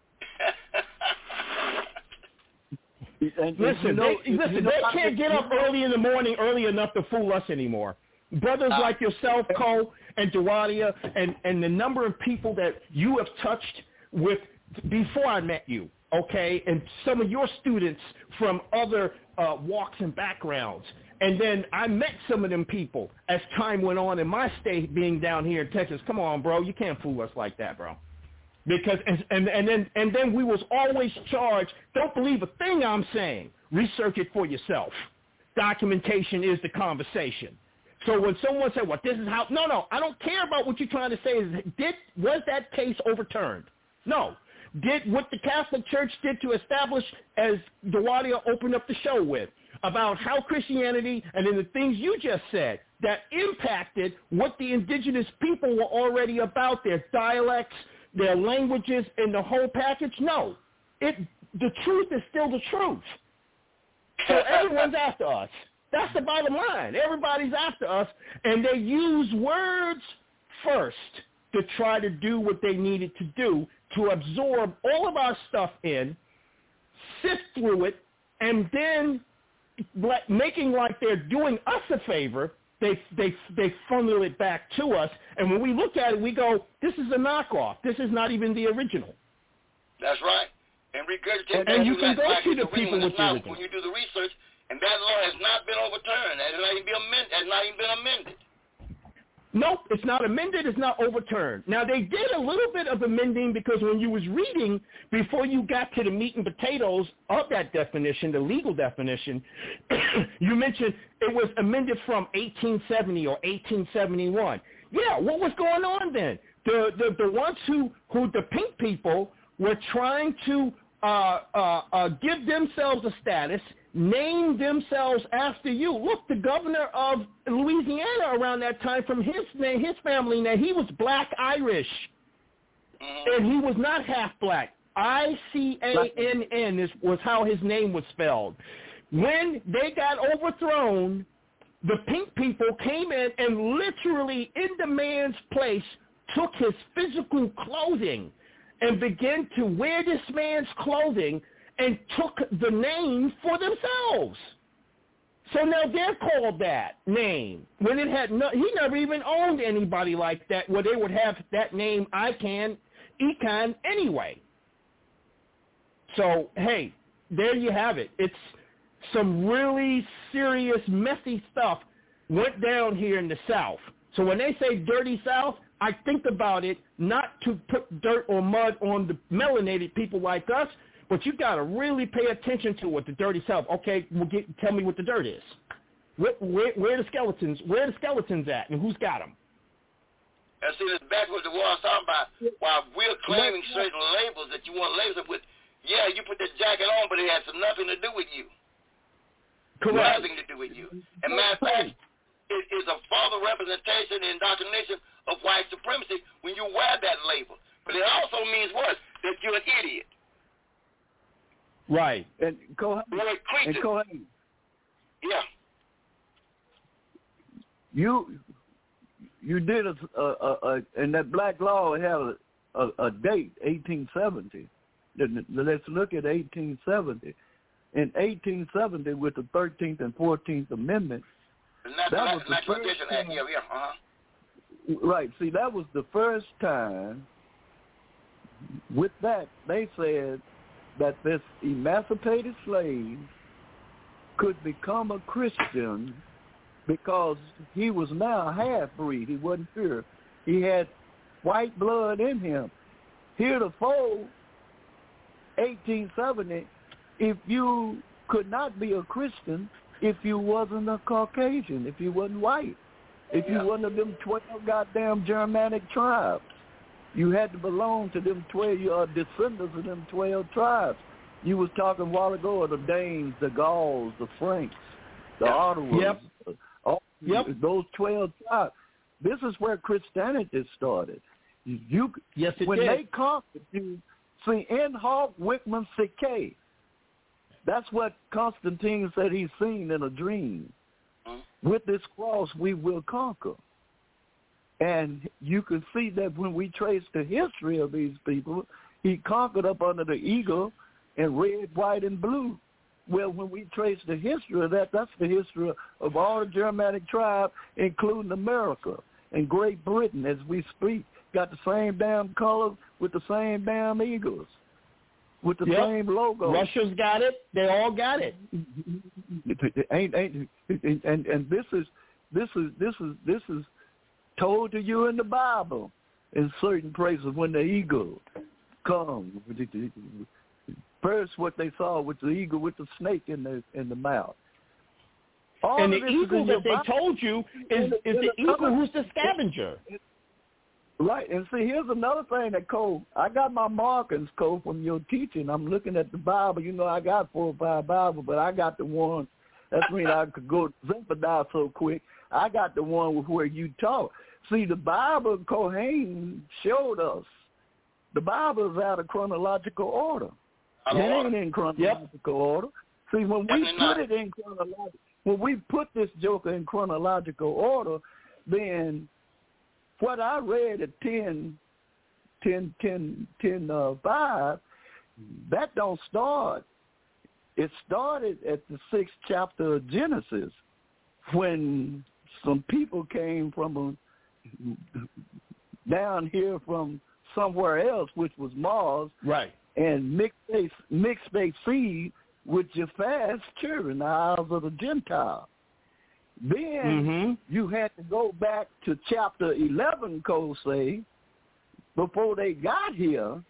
And, listen, you know, they, listen, you know, they can't get up early in the morning early enough to fool us anymore. Brothers uh, like yourself, Cole, and Duradia, and, and the number of people that you have touched with before I met you, okay, and some of your students from other uh, walks and backgrounds. And then I met some of them people as time went on in my state being down here in Texas. Come on, bro. You can't fool us like that, bro. Because and, and and then and then we was always charged, don't believe a thing I'm saying. Research it for yourself. Documentation is the conversation. So when someone said, well, this is how, no, no, I don't care about what you're trying to say. Is did was that case overturned? No. Did what the Catholic Church did to establish, as Duradia opened up the show with, about how Christianity and then the things you just said that impacted what the indigenous people were already about, their dialects, their languages, and the whole package? No. It the truth is still the truth. So everyone's after us. That's the bottom line. Everybody's after us, and they use words first to try to do what they needed to do to absorb all of our stuff in, sift through it, and then making like they're doing us a favor, They they they funnel it back to us, and when we look at it, we go, "This is a knockoff. This is not even the original." That's right. And regurgitate. And, and you can like, go like to the the people with the not, original. when you do the research, and that law has not been overturned. It has not even been amended. Has not even been amended. Nope, it's not amended. It's not overturned. Now, they did a little bit of amending because when you was reading, before you got to the meat and potatoes of that definition, the legal definition, you mentioned it was amended from eighteen seventy or eighteen seventy-one. Yeah, what was going on then? the, the, the ones who, who the pink people were trying to uh, uh, uh, give themselves a status, name themselves after you. Look, the governor of Louisiana around that time, from his name, his family name, he was Black Irish, and he was not half black. I C A N N is, was how his name was spelled. When they got overthrown, the pink people came in and literally, in the man's place, took his physical clothing and began to wear this man's clothing and took the name for themselves. So now they're called that name when it had no, he never even owned anybody like that where they would have that name Icon, Econ anyway. So, hey, there you have it. It's some really serious, messy stuff went down here in the South. So when they say dirty South, I think about it not to put dirt or mud on the melanated people like us, but you got to really pay attention to what the dirty South. Okay, we'll get, tell me what the dirt is. Where, where, where are the skeletons? Where are the skeletons at, and who's got them? And see, this back with the war I was talking about, while we're claiming certain labels that you want to label it with, yeah, you put the jacket on, but it has nothing to do with you. Correct. Nothing to do with you. And matter of fact, it is a further representation and indoctrination of white supremacy when you wear that label. But it also means what? That you're an idiot. Right. And Cohen, and Cohen, yeah. You you did a, a, a, a and that black law had a, a, a date, eighteen seventy. Let's look at eighteen seventy. In eighteen seventy, with the thirteenth and fourteenth Amendment, that was the first time, yeah, yeah, uh-huh. Right. See, that was the first time. With that, they said that this emancipated slave could become a Christian because he was now half-breed. He wasn't pure. He had white blood in him. Heretofore, eighteen seventy, if you could not be a Christian if you wasn't a Caucasian, if you wasn't white, if you wasn't of them twelve goddamn Germanic tribes. You had to belong to them twelve, you are descendants of them twelve tribes. You was talking a while ago of the Danes, the Gauls, the Franks, the yep. Ottawas, yep. all yep. those twelve tribes. This is where Christianity started. You, yes, it when did. they conquered you, see, in Hawk Wickman Sique, that's what Constantine said he's seen in a dream. Mm-hmm. With this cross, we will conquer. And you can see that when we trace the history of these people, he conquered up under the eagle in red, white, and blue. Well, when we trace the history of that, that's the history of all the Germanic tribes, including America and Great Britain, as we speak. Got the same damn colors with the same damn eagles, with the yep. same logo. Russia's got it. They all got it. ain't, ain't, and and this is this is this is this is told to you in the Bible in certain places when the eagle comes. First, what they saw was the eagle with the snake in the in the mouth. All and the eagle that they Bible. told you is, is the eagle who's the scavenger. Right, and see, here's another thing that Cole, I got my markings, Cole, from your teaching. I'm looking at the Bible. You know, I got four or five Bibles, but I got the one. That means I could go Zephaniah so quick. I got the one where you taught. See, the Bible, Kohen showed us. The Bible is out of chronological order. It ain't in chronological yep. order. See, when we put it in chronological, when we put this joker in chronological order, then what I read at ten, ten, ten, ten, uh, five, that don't start. It started at the sixth chapter of Genesis when some people came from a, down here from somewhere else, which was Mars, right, and mixed they, mixed their seed with Japheth's children, the isles of the Gentiles. Then mm-hmm. you had to go back to chapter eleven, Cole say, before they got here.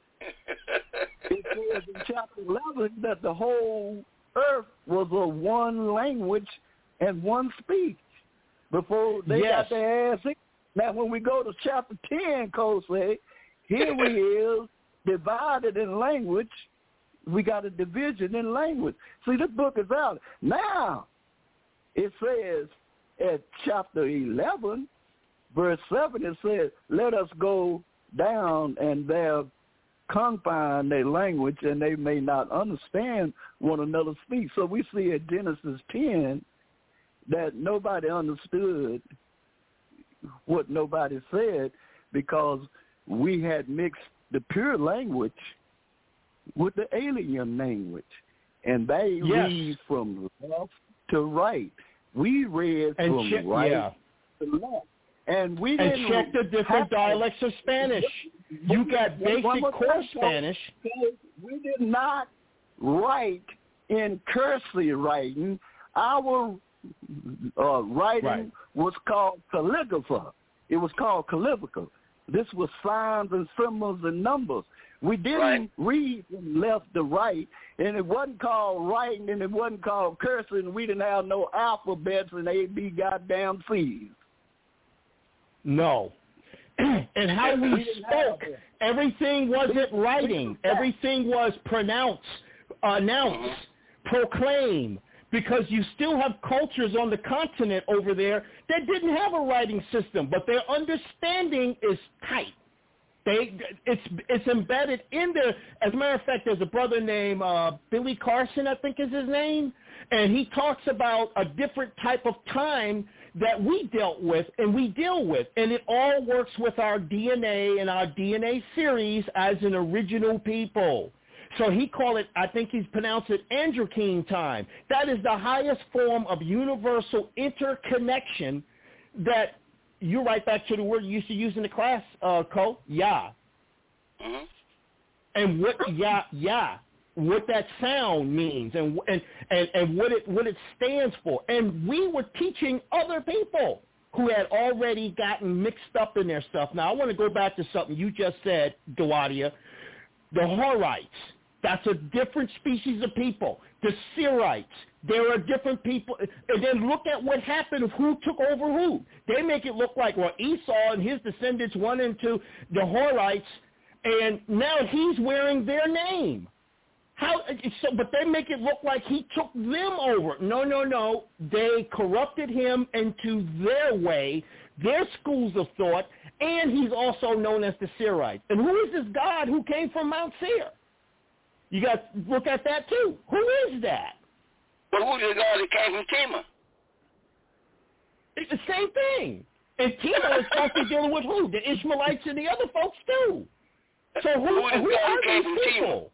It says in chapter eleven that the whole earth was a one language and one speech before they yes. got their ass in. Now, when we go to chapter ten, Cole say, here we is divided in language. We got a division in language. See, this book is out. Now, it says at chapter eleven, verse seven, it says, let us go down and there confine their language, and they may not understand one another's speech. So we see at Genesis ten that nobody understood what nobody said because we had mixed the pure language with the alien language, and they yes. read from left to right. We read and from check, right yeah. to left. And we and didn't check the different dialects of Spanish. You got basic core Spanish. We did not write in cursive writing. Our uh, writing right. was called calligraphy. It was called calligraphy. This was signs and symbols and numbers. We didn't right. read from left to right, and it wasn't called writing, and it wasn't called cursing, and we didn't have no alphabets and A, B, goddamn C's. No. And how we, we spoke, everything wasn't writing. Everything was pronounce, announce, mm-hmm. proclaim, because you still have cultures on the continent over there that didn't have a writing system, but their understanding is tight. They, it's it's embedded in there. As a matter of fact, there's a brother named uh, Billy Carson, I think is his name, and he talks about a different type of time that we dealt with and we deal with, and it all works with our D N A and our D N A series as an original people. So he called it, I think he's pronounced it Androchene time. That is the highest form of universal interconnection that you're right back to the word you used to use in the class, uh, Cole, Yah. Mm-hmm. And what Yah, Yah, what that sound means and, and, and, and what it what it stands for. And we were teaching other people who had already gotten mixed up in their stuff. Now, I want to go back to something you just said, Dawadia. The Horites, that's a different species of people. The Syrites, there are different people. And then look at what happened, who took over who. They make it look like, well, Esau and his descendants went into the Horites, and now he's wearing their name. How? So, but they make it look like he took them over. No, no, no. They corrupted him into their way, their schools of thought, and he's also known as the Syrites. And who is this God who came from Mount Seir? You got to look at that too. Who is that? Well, who's the God that came from Tema? It's the same thing. And Tema is supposed to be dealing with who? The Ishmaelites and the other folks too. So who, who, who are these people?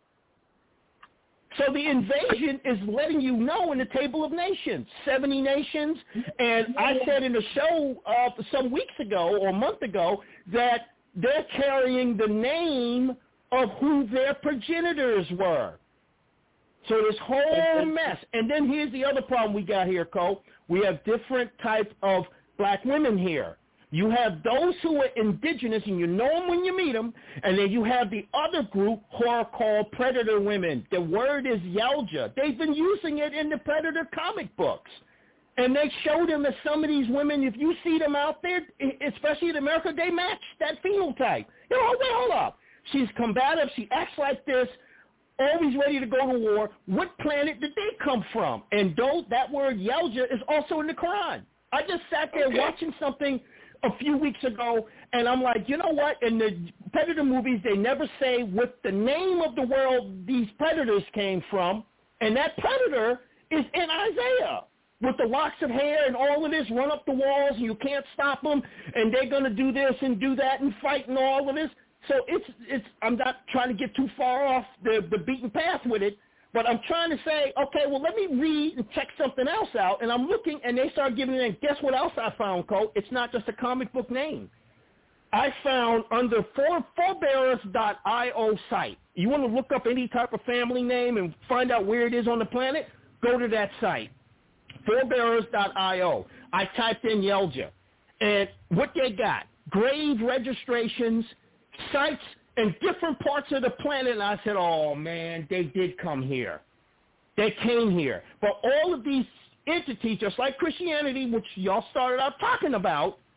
So the invasion is letting you know in the Table of Nations, seventy nations. And I said in the show uh, some weeks ago or a month ago that they're carrying the name of who their progenitors were. So this whole mess. And then here's the other problem we got here, Cole. We have different types of black women here. You have those who are indigenous, and you know them when you meet them, and then you have the other group who are called predator women. The word is Yelja. They've been using it in the Predator comic books. And they show them that some of these women, if you see them out there, especially in America, they match that phenotype. You know, wait, hold up. She's combative. She acts like this, always ready to go to war. What planet did they come from? And though that word Yelja is also in the Quran. I just sat there okay. watching something a few weeks ago, and I'm like, you know what? In the Predator movies, they never say what the name of the world these predators came from, and that predator is in Isaiah with the locks of hair and all of this, run up the walls, and you can't stop them, and they're going to do this and do that and fight and all of this. So it's it's. I'm not trying to get too far off the, the beaten path with it, but I'm trying to say, okay, well, let me read and check something else out. And I'm looking, and they start giving it. Guess what else I found, Cole? It's not just a comic book name. I found under for, forebearers dot io site. You want to look up any type of family name and find out where it is on the planet? Go to that site, forebearers dot io. I typed in Yelja, and what they got, grave registrations, sites in different parts of the planet, and I said, oh, man, they did come here. They came here. But all of these entities, just like Christianity, which y'all started out talking about,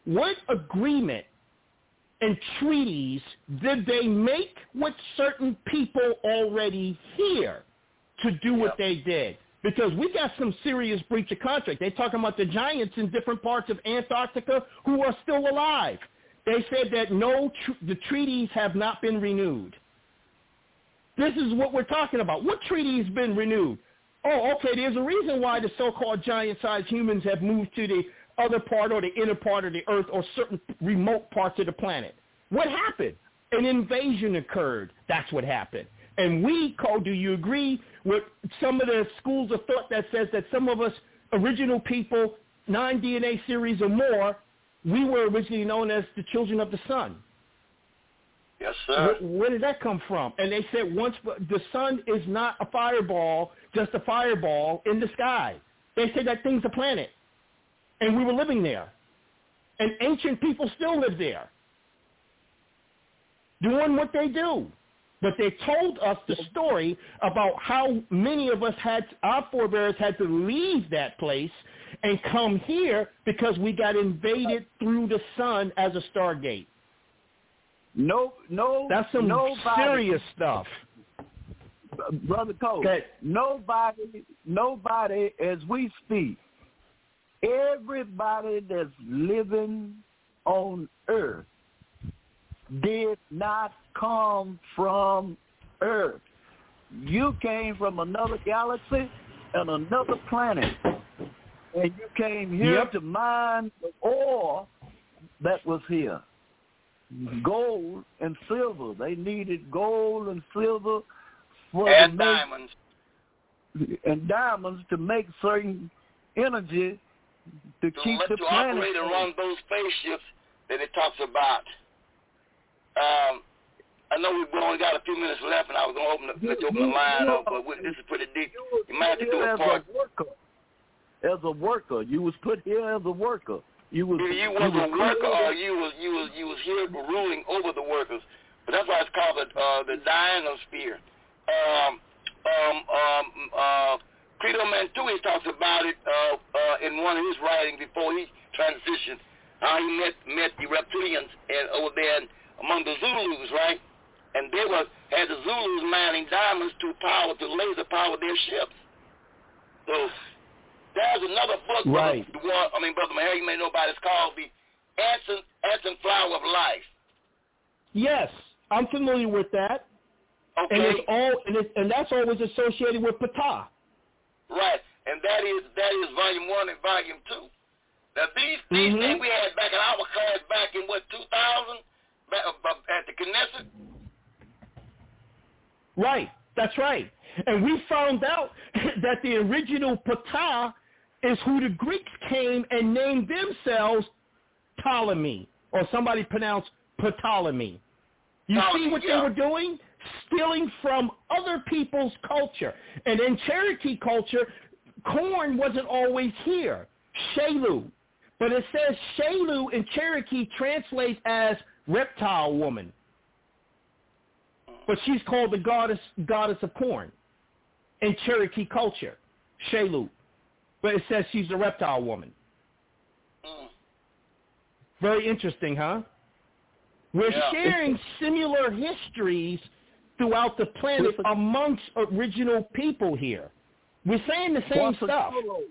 what agreement and treaties did they make with certain people already here to do what Yep. they did? Because we got some serious breach of contract. They're talking about the giants in different parts of Antarctica who are still alive. They said that no, tr- the treaties have not been renewed. This is what we're talking about. What treaty has been renewed? Oh, okay, there's a reason why the so-called giant-sized humans have moved to the other part or the inner part of the earth or certain remote parts of the planet. What happened? An invasion occurred. That's what happened. And we, Cole, do you agree with some of the schools of thought that says that some of us original people, nine D N A series or more, we were originally known as the children of the sun? Yes, sir. Where, where did that come from? And they said once the sun is not a fireball, just a fireball in the sky. They said that thing's a planet. And we were living there. And ancient people still live there, doing what they do. But they told us the story about how many of us had, our forebears had to leave that place and come here because we got invaded through the sun as a stargate. No, no, That's some nobody, serious stuff. Brother Cole. Okay. Nobody, nobody, as we speak, everybody that's living on Earth did not come from Earth. You came from another galaxy and another planet, and you came here Yep. to mine the ore that was here. Gold and silver. They needed gold and silver for And the make, diamonds. and diamonds to make certain energy to To, keep let, the to planet. operate and run those spaceships that it talks about. Um, I know we've only got a few minutes left, and I was going to open the, let you open the line up, but we, this is pretty deep. You might have to do a as part. a worker. As a worker, you was put here as a worker. You was Either you was you a worker or created- you was you was you was here ruling over the workers. But that's why it's called the uh, the Dinosphere. Um, um, um, uh, Credo Mantui talks about it uh, uh, in one of his writings before he transitioned. How he met met the reptilians and over there among the Zulus, right? And they were had the Zulus mining diamonds to power to laser power their ships. So there's another book, Right. Brother, one, I mean, Brother Maher, you may know about it. It's called The Ants and, Ants and Flower of Life. Yes, I'm familiar with that. Okay? And it's all and, it's, and that's always associated with Ptah. Right. And that is that is volume one and volume two. Now, these, these Mhm. things we had back in our class back in, what, two thousand, back, uh, at the Knesset? Right, that's right. And we found out that the original Ptah is who the Greeks came and named themselves Ptolemy, or somebody pronounced Ptolemy. You Ptolemy, see what yeah. they were doing? Stealing from other people's culture. And in Cherokee culture, corn wasn't always here. Shelu. But it says Shelu in Cherokee translates as reptile woman. But she's called the goddess goddess of corn in Cherokee culture, Shelu. But it says she's a reptile woman. Mm. Very interesting, huh? We're Yeah. sharing similar histories throughout the planet amongst original people here. We're saying the same stuff.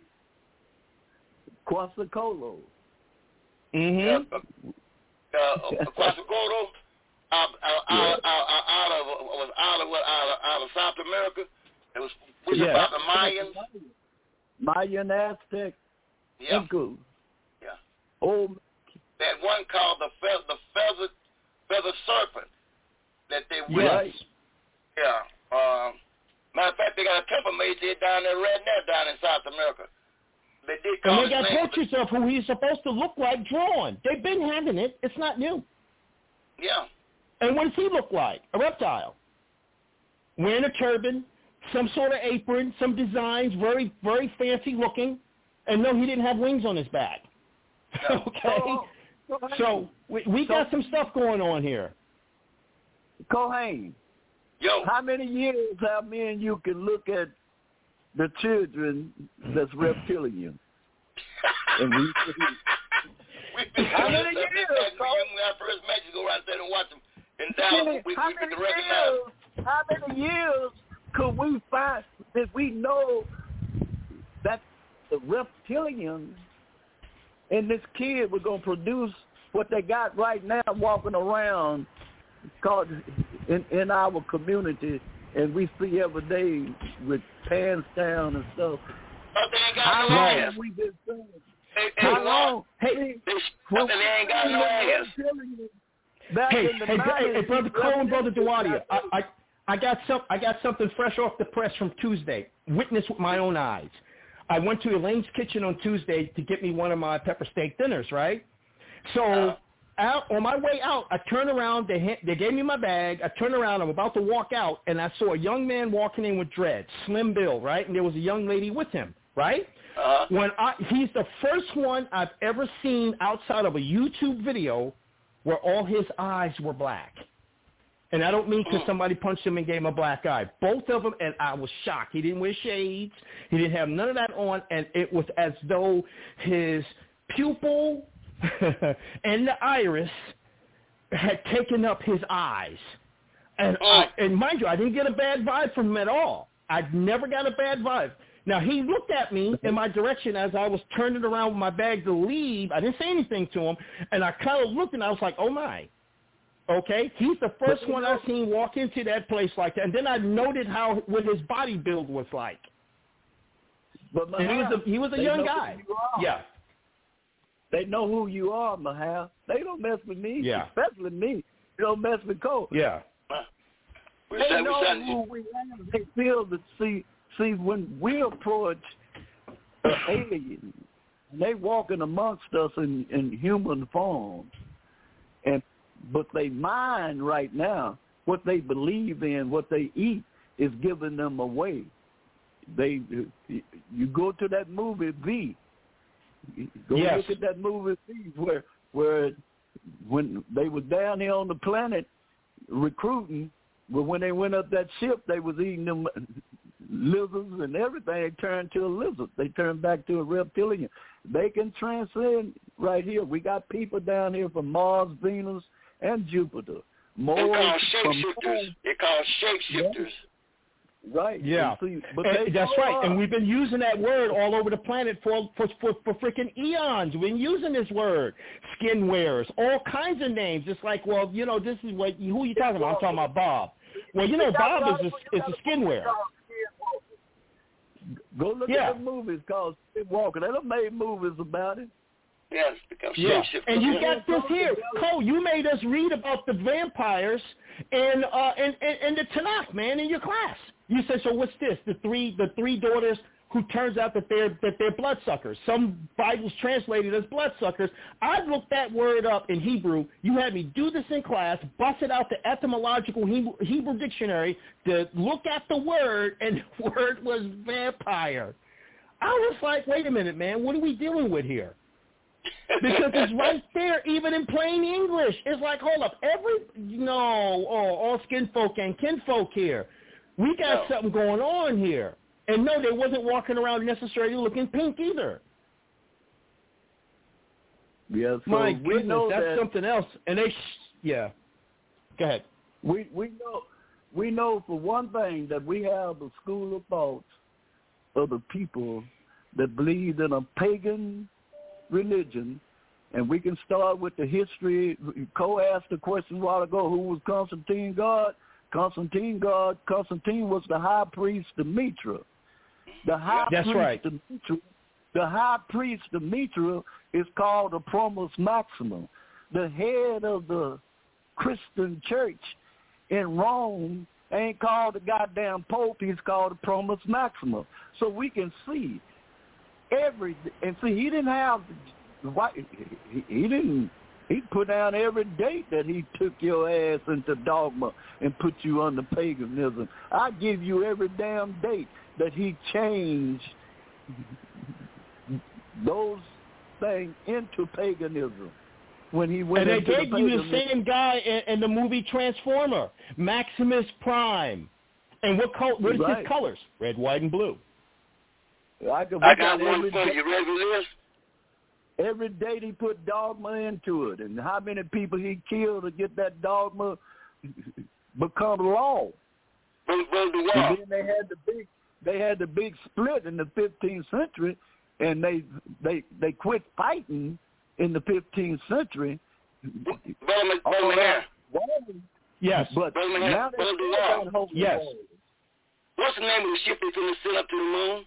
Quetzalcoatl. Mm-hmm. Uh, uh, Quetzalcoatl, out, out, out, out, out of was out of what out of, out of South America. It was which Yeah. about the Mayans. Mayan, Aztec, Yeah, Inca. yeah. Old That one called the fe- the feather feather serpent that they went. Yes. Yeah. Um, matter of fact, they got a temple made there down there, right now, down in South America. They did call And they his got name, portraits of who he's supposed to look like drawn. They've been having it. It's not new. Yeah. And what does he look like? A reptile. Wearing a turban, some sort of apron, some designs, very, very fancy looking. And no, he didn't have wings on his back. No. Okay? So we, we got some stuff going on here. Kohen, Yo. how many years have me and you can look at the children that's reptilian? And we, We've been How doing many this years, since Cole? we our first matches, go right there and watch them in Dallas. We, how we many can recognize. years? How many years could we find that we know that the reptilians and this kid were gonna produce what they got right now, walking around, called in in our community, and we see every day with pants down and stuff. But they ain't got How no long ass. have we been saying? Hey, How hey, long? Hey, They, but they ain't got no ass. Back Hey, in the hey, nineties, hey, hey, brother Cole and brother Duadia, I, I, I got some, I got something fresh off the press from Tuesday. Witness with my own eyes. I went to Elaine's Kitchen on Tuesday to get me one of my pepper steak dinners, right? So Uh, out on my way out, I turn around. They ha- they gave me my bag. I turn around. I'm about to walk out, and I saw a young man walking in with dreads, slim build, right? And there was a young lady with him, right? uh, When I, he's the first one I've ever seen outside of a YouTube video where all his eyes were black. And I don't mean because somebody punched him and gave him a black eye. Both of them, and I was shocked. He didn't wear shades. He didn't have none of that on, and it was as though his pupil and the iris had taken up his eyes. And, I, and mind you, I didn't get a bad vibe from him at all. I never got a bad vibe. Now, he looked at me in my direction as I was turning around with my bag to leave. I didn't say anything to him, and I kind of looked, and I was like, oh, my. Okay? He's the first one I've seen walk into that place like that. And then I noted how what his body build was like. But and he was a, he was a young guy. Yeah. They know who you are, Mahal. They don't mess with me, yeah. especially me. They don't mess with Cole. Yeah. we They said, know we said, who we are. They feel that, see, see, when we approach an alien, they walking amongst us in, in human form, and but they mind right now, what they believe in, what they eat, is giving them away. They, you go to that movie V. Go yes. look at that movie V, where where when they was down here on the planet recruiting, but when they went up that ship, they was eating them lizards and everything. They turned to a lizard. They turned back to a reptilian. They can transcend right here. We got people down here from Mars, Venus, and Jupiter. More they're called from shapeshifters. They're called shapeshifters. Right. Yeah. See, but and, they that's right. up. And we've been using that word all over the planet for for for, for freaking eons. We've been using this word, skin wearers, all kinds of names. It's like, well, you know, this is what who are you talking about? I'm talking about Bob. Well, you know, Bob is a, is a skin wearer. Go look yeah. at the movies called Skinwalker. They done made movies about it. Yes, because yeah. And you yeah. got this here, Cole. You made us read about the vampires in uh in, in, in the Tanakh, man, in your class. You said, so what's this? The three the three daughters who turns out that they're that they're bloodsuckers. Some Bibles translated as bloodsuckers. I looked that word up in Hebrew. You had me do this in class, busted out the etymological Hebrew, Hebrew dictionary to look at the word, and the word was vampire. I was like, wait a minute, man, what are we dealing with here? Because it's right there, even in plain English. It's like, hold up, every no, oh, all skin folk and kinfolk here. We got no. something going on here. And no, they wasn't walking around necessarily looking pink either. Yeah, so my we goodness, know that's that something else. And they, yeah, go ahead. We we know we know for one thing that we have a school of thought of the people that believe in a pagan religion, and we can start with the history. Cole asked the question a while ago, who was Constantine God? Constantine God, Constantine was the high priest of Mitra. The high That's priest right. of Mitra, the high priest of Mitra is called the Promus Maximus. The head of the Christian church in Rome ain't called the goddamn Pope, he's called the Promus Maximus. So we can see every, and see, he didn't have, he, he didn't, he put down every date that he took your ass into dogma and put you under paganism. I give you every damn date that he changed those things into paganism when he went and into they gave the you the same guy in, in the movie Transformer, Maximus Prime. And what color? What is right. his colors? Red, white, and blue. I, can, I got one for you. You ready for this? every day he put dogma into it, and how many people he killed to get that dogma become law. And then they had the big they had the big split in the fifteenth century, and they they they quit fighting in the fifteenth century. Brother, brother Yes. But now they still hold the Yes. law. What's the name of the ship they're going to send up to the moon?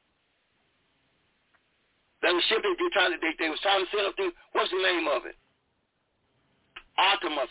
That was ship they trying to they, they was trying to send up to. What's the name of it? Artemis.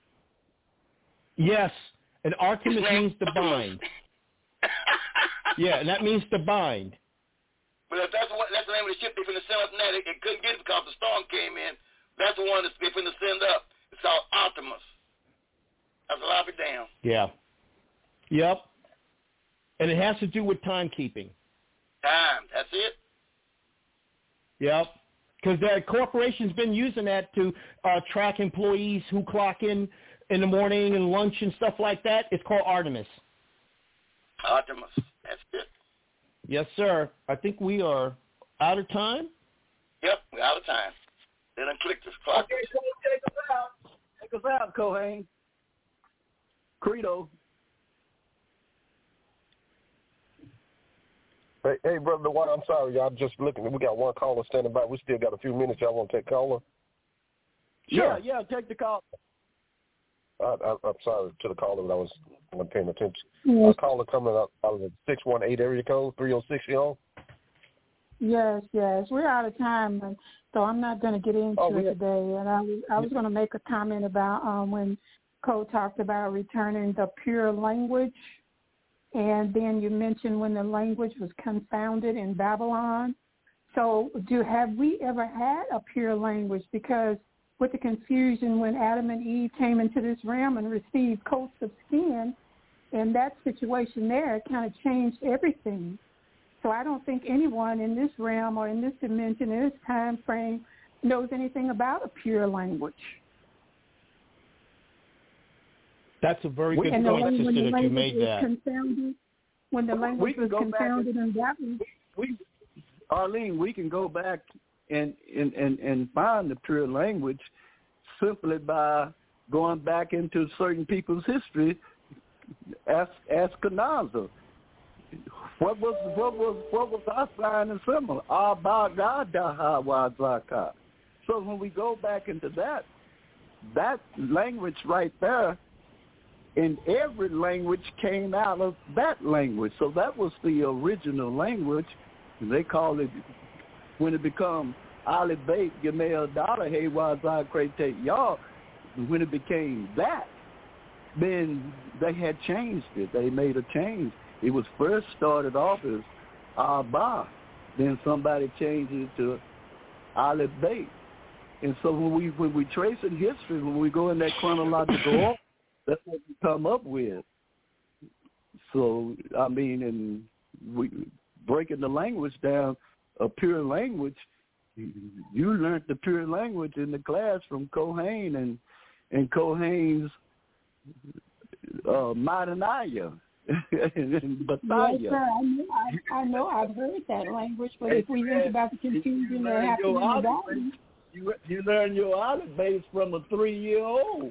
Yes. And Artemis means to bind. Yeah, and that means to bind. But if that's what that's the name of the ship they're going to send up now, they, they couldn't get it because the storm came in. That's the one that they're going to send up. It's called Artemis. That's a lot of it down. Yeah. Yep. And it has to do with timekeeping. Time. That's it. Yep. Because the corporation's been using that to uh, track employees who clock in in the morning and lunch and stuff like that. It's called Artemis. Artemis. That's it. Yes, sir. I think we are out of time. Yep, we're out of time. Then I click this clock. Okay, so take us out. Take us out, Kohen. Credo. Hey, hey, Brother DeWatt, I'm sorry, y'all. Just looking. We got one caller standing by. We still got a few minutes. Y'all want to take caller? Sure. Yeah, yeah, take the call. I, I, I'm sorry to the caller, but I was not paying attention. Yes. A caller coming out of the six one eight area code, three oh six, y'all. Yes, yes. We're out of time, and so I'm not going to get into Oh, it yeah. today. And I was, I was going to make a comment about um, when Cole talked about returning the pure language, and then you mentioned when the language was confounded in Babylon. So do have we ever had a pure language? Because with the confusion when Adam and Eve came into this realm and received coats of skin, in that situation there, it kind of changed everything. So I don't think anyone in this realm or in this dimension, in this time frame, knows anything about a pure language. That's a very good And the point, lang- when sister, the that you language made was that. confounded, when the language can was go back confounded and- in Babylon. We, Arlene, we can go back and, and, and, and find the pure language simply by going back into certain people's history. Ask Ashkenazar. What was what was what was our sign and symbol? Abba Gadaha Wazaka. So when we go back into that, that language right there, in every language came out of that language. So that was the original language. They call it, when it become Ali Bait Gamel Dala Hey Wazak Krete Yah, when it became that, then they had changed it. They made a change. It was first started off as Abba. Then somebody changed it to Aleph Beit. And so when we when we trace in history, when we go in that chronological order, that's what we come up with. So I mean, and we breaking the language down, a pure language. You learned the pure language in the class from Kohen and and Kohen's uh, Madaniah. But Yes, sir. I know, I, I know I've heard that language, but if we think about the confusion that happened in the Bible, you you learn your olive base from a three-year-old.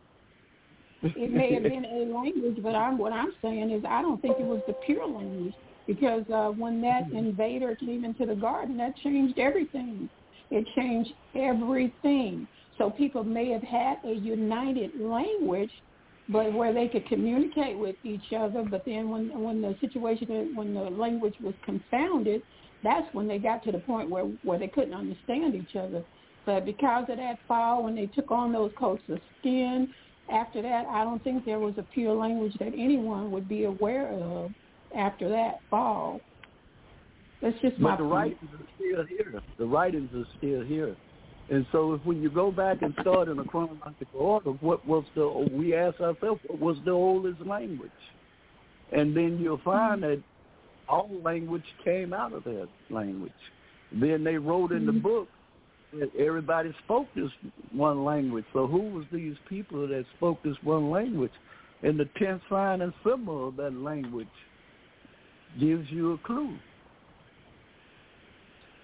it may have been a language, but I'm what I'm saying is I don't think it was the pure language, because uh, when that invader came into the garden, that changed everything. It changed everything. So people may have had a united language, but where they could communicate with each other. But then when when the situation, when the language was confounded, that's when they got to the point where, where they couldn't understand each other. But because of that fall, when they took on those coats of skin, after that, I don't think there was a pure language that anyone would be aware of after that fall. That's just my But the point. writings are still here. The writings are still here. And so if when you go back and start in a chronological order, what was the, we ask ourselves, what was the oldest language? And then you'll find that all language came out of that language. Then they wrote in the book that everybody spoke this one language. So who was these people that spoke this one language? And the tenth sign and symbol of that language gives you a clue.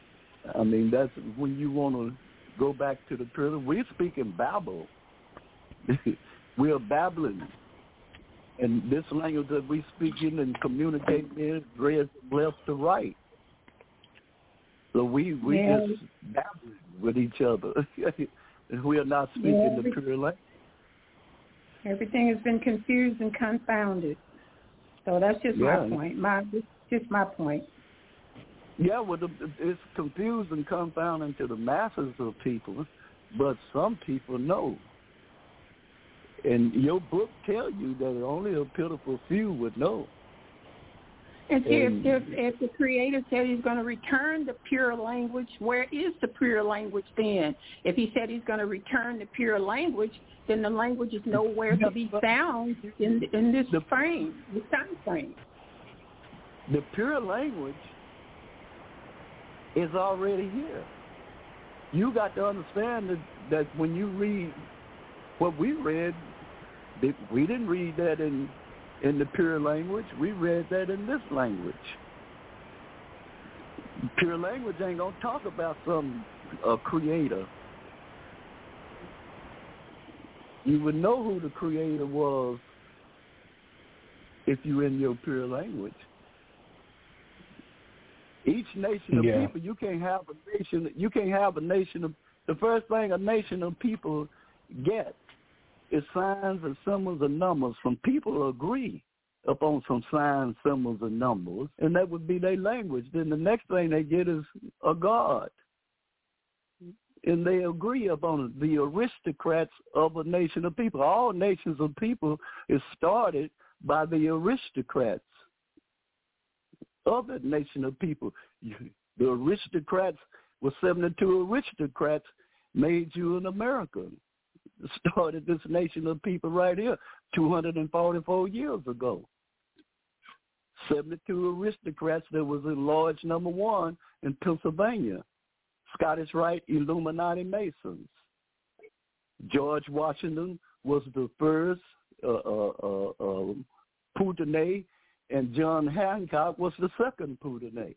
I mean, that's when you want to go back to the prison. We're speaking Babel. We are babbling. And this language that we speak in and communicate in read from left to right. So we, we yeah. just babbling with each other. We are not speaking yeah, the pure language. Everything has been confused and confounded. So that's just yeah. my point. My just my point. Yeah, well, the, it's confused and confounding to the masses of people, but some people know. And your book tells you that only a pitiful few would know. And see, And, if, if, if the Creator said he's going to return the pure language, where is the pure language then? If he said he's going to return the pure language, then the language is nowhere to be found in in this the, frame, this time frame. The pure language is already here. You got to understand that, that when you read what we read, that we didn't read that in in the pure language. We read that in this language. Pure language ain't gonna talk about some uh, creator. You would know who the creator was if you in your pure language. Each nation of yeah. people, you can't have a nation. You can't have a nation of. The first thing a nation of people get is signs and symbols and numbers. From people who agree upon some signs, symbols, and numbers, and that would be their language. Then the next thing they get is a God, and they agree upon it. The aristocrats of a nation of people. All nations of people is started by the aristocrats of that nation of people. The aristocrats were seventy-two aristocrats made you an American. Started this nation of people right here two hundred forty-four years ago. seventy-two aristocrats that was in Lodge number one in Pennsylvania. Scottish Rite Illuminati Masons. George Washington was the first uh, uh, uh, uh, Poutenay, and John Hancock was the second Poutenay.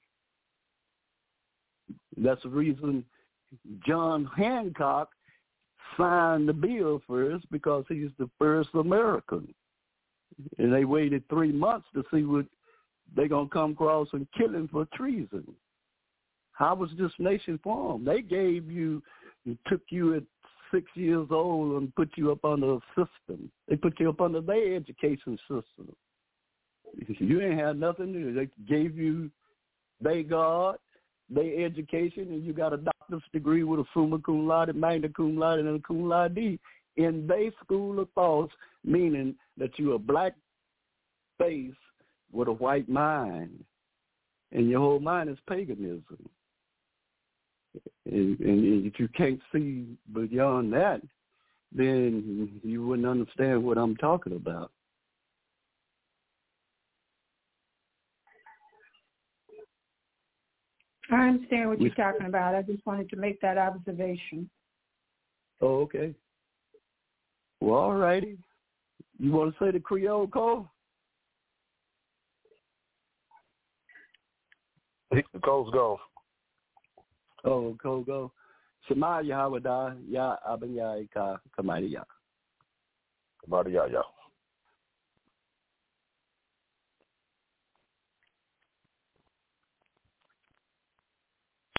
That's the reason John Hancock signed the bill first, because he's the first American. And they waited three months to see what they're going to come across and kill him for treason. How was this nation formed? They gave you, took you at six years old and put you up under a system. They put you up under their education system. You ain't had nothing to do. They gave you their God, their education, and you got a doctor's degree with a summa cum laude, magna cum laude, and a cum laude in their school of thoughts, meaning that you're a black face with a white mind, and your whole mind is paganism. And, and if you can't see beyond that, then you wouldn't understand what I'm talking about. I understand what you're talking about. I just wanted to make that observation. Oh, okay. Well, all righty. You want to say the Creole code? The code's gone. Oh, code go. Shema Yahweh Ya Abiyah Ka Kamariya. Kamariya, yeah.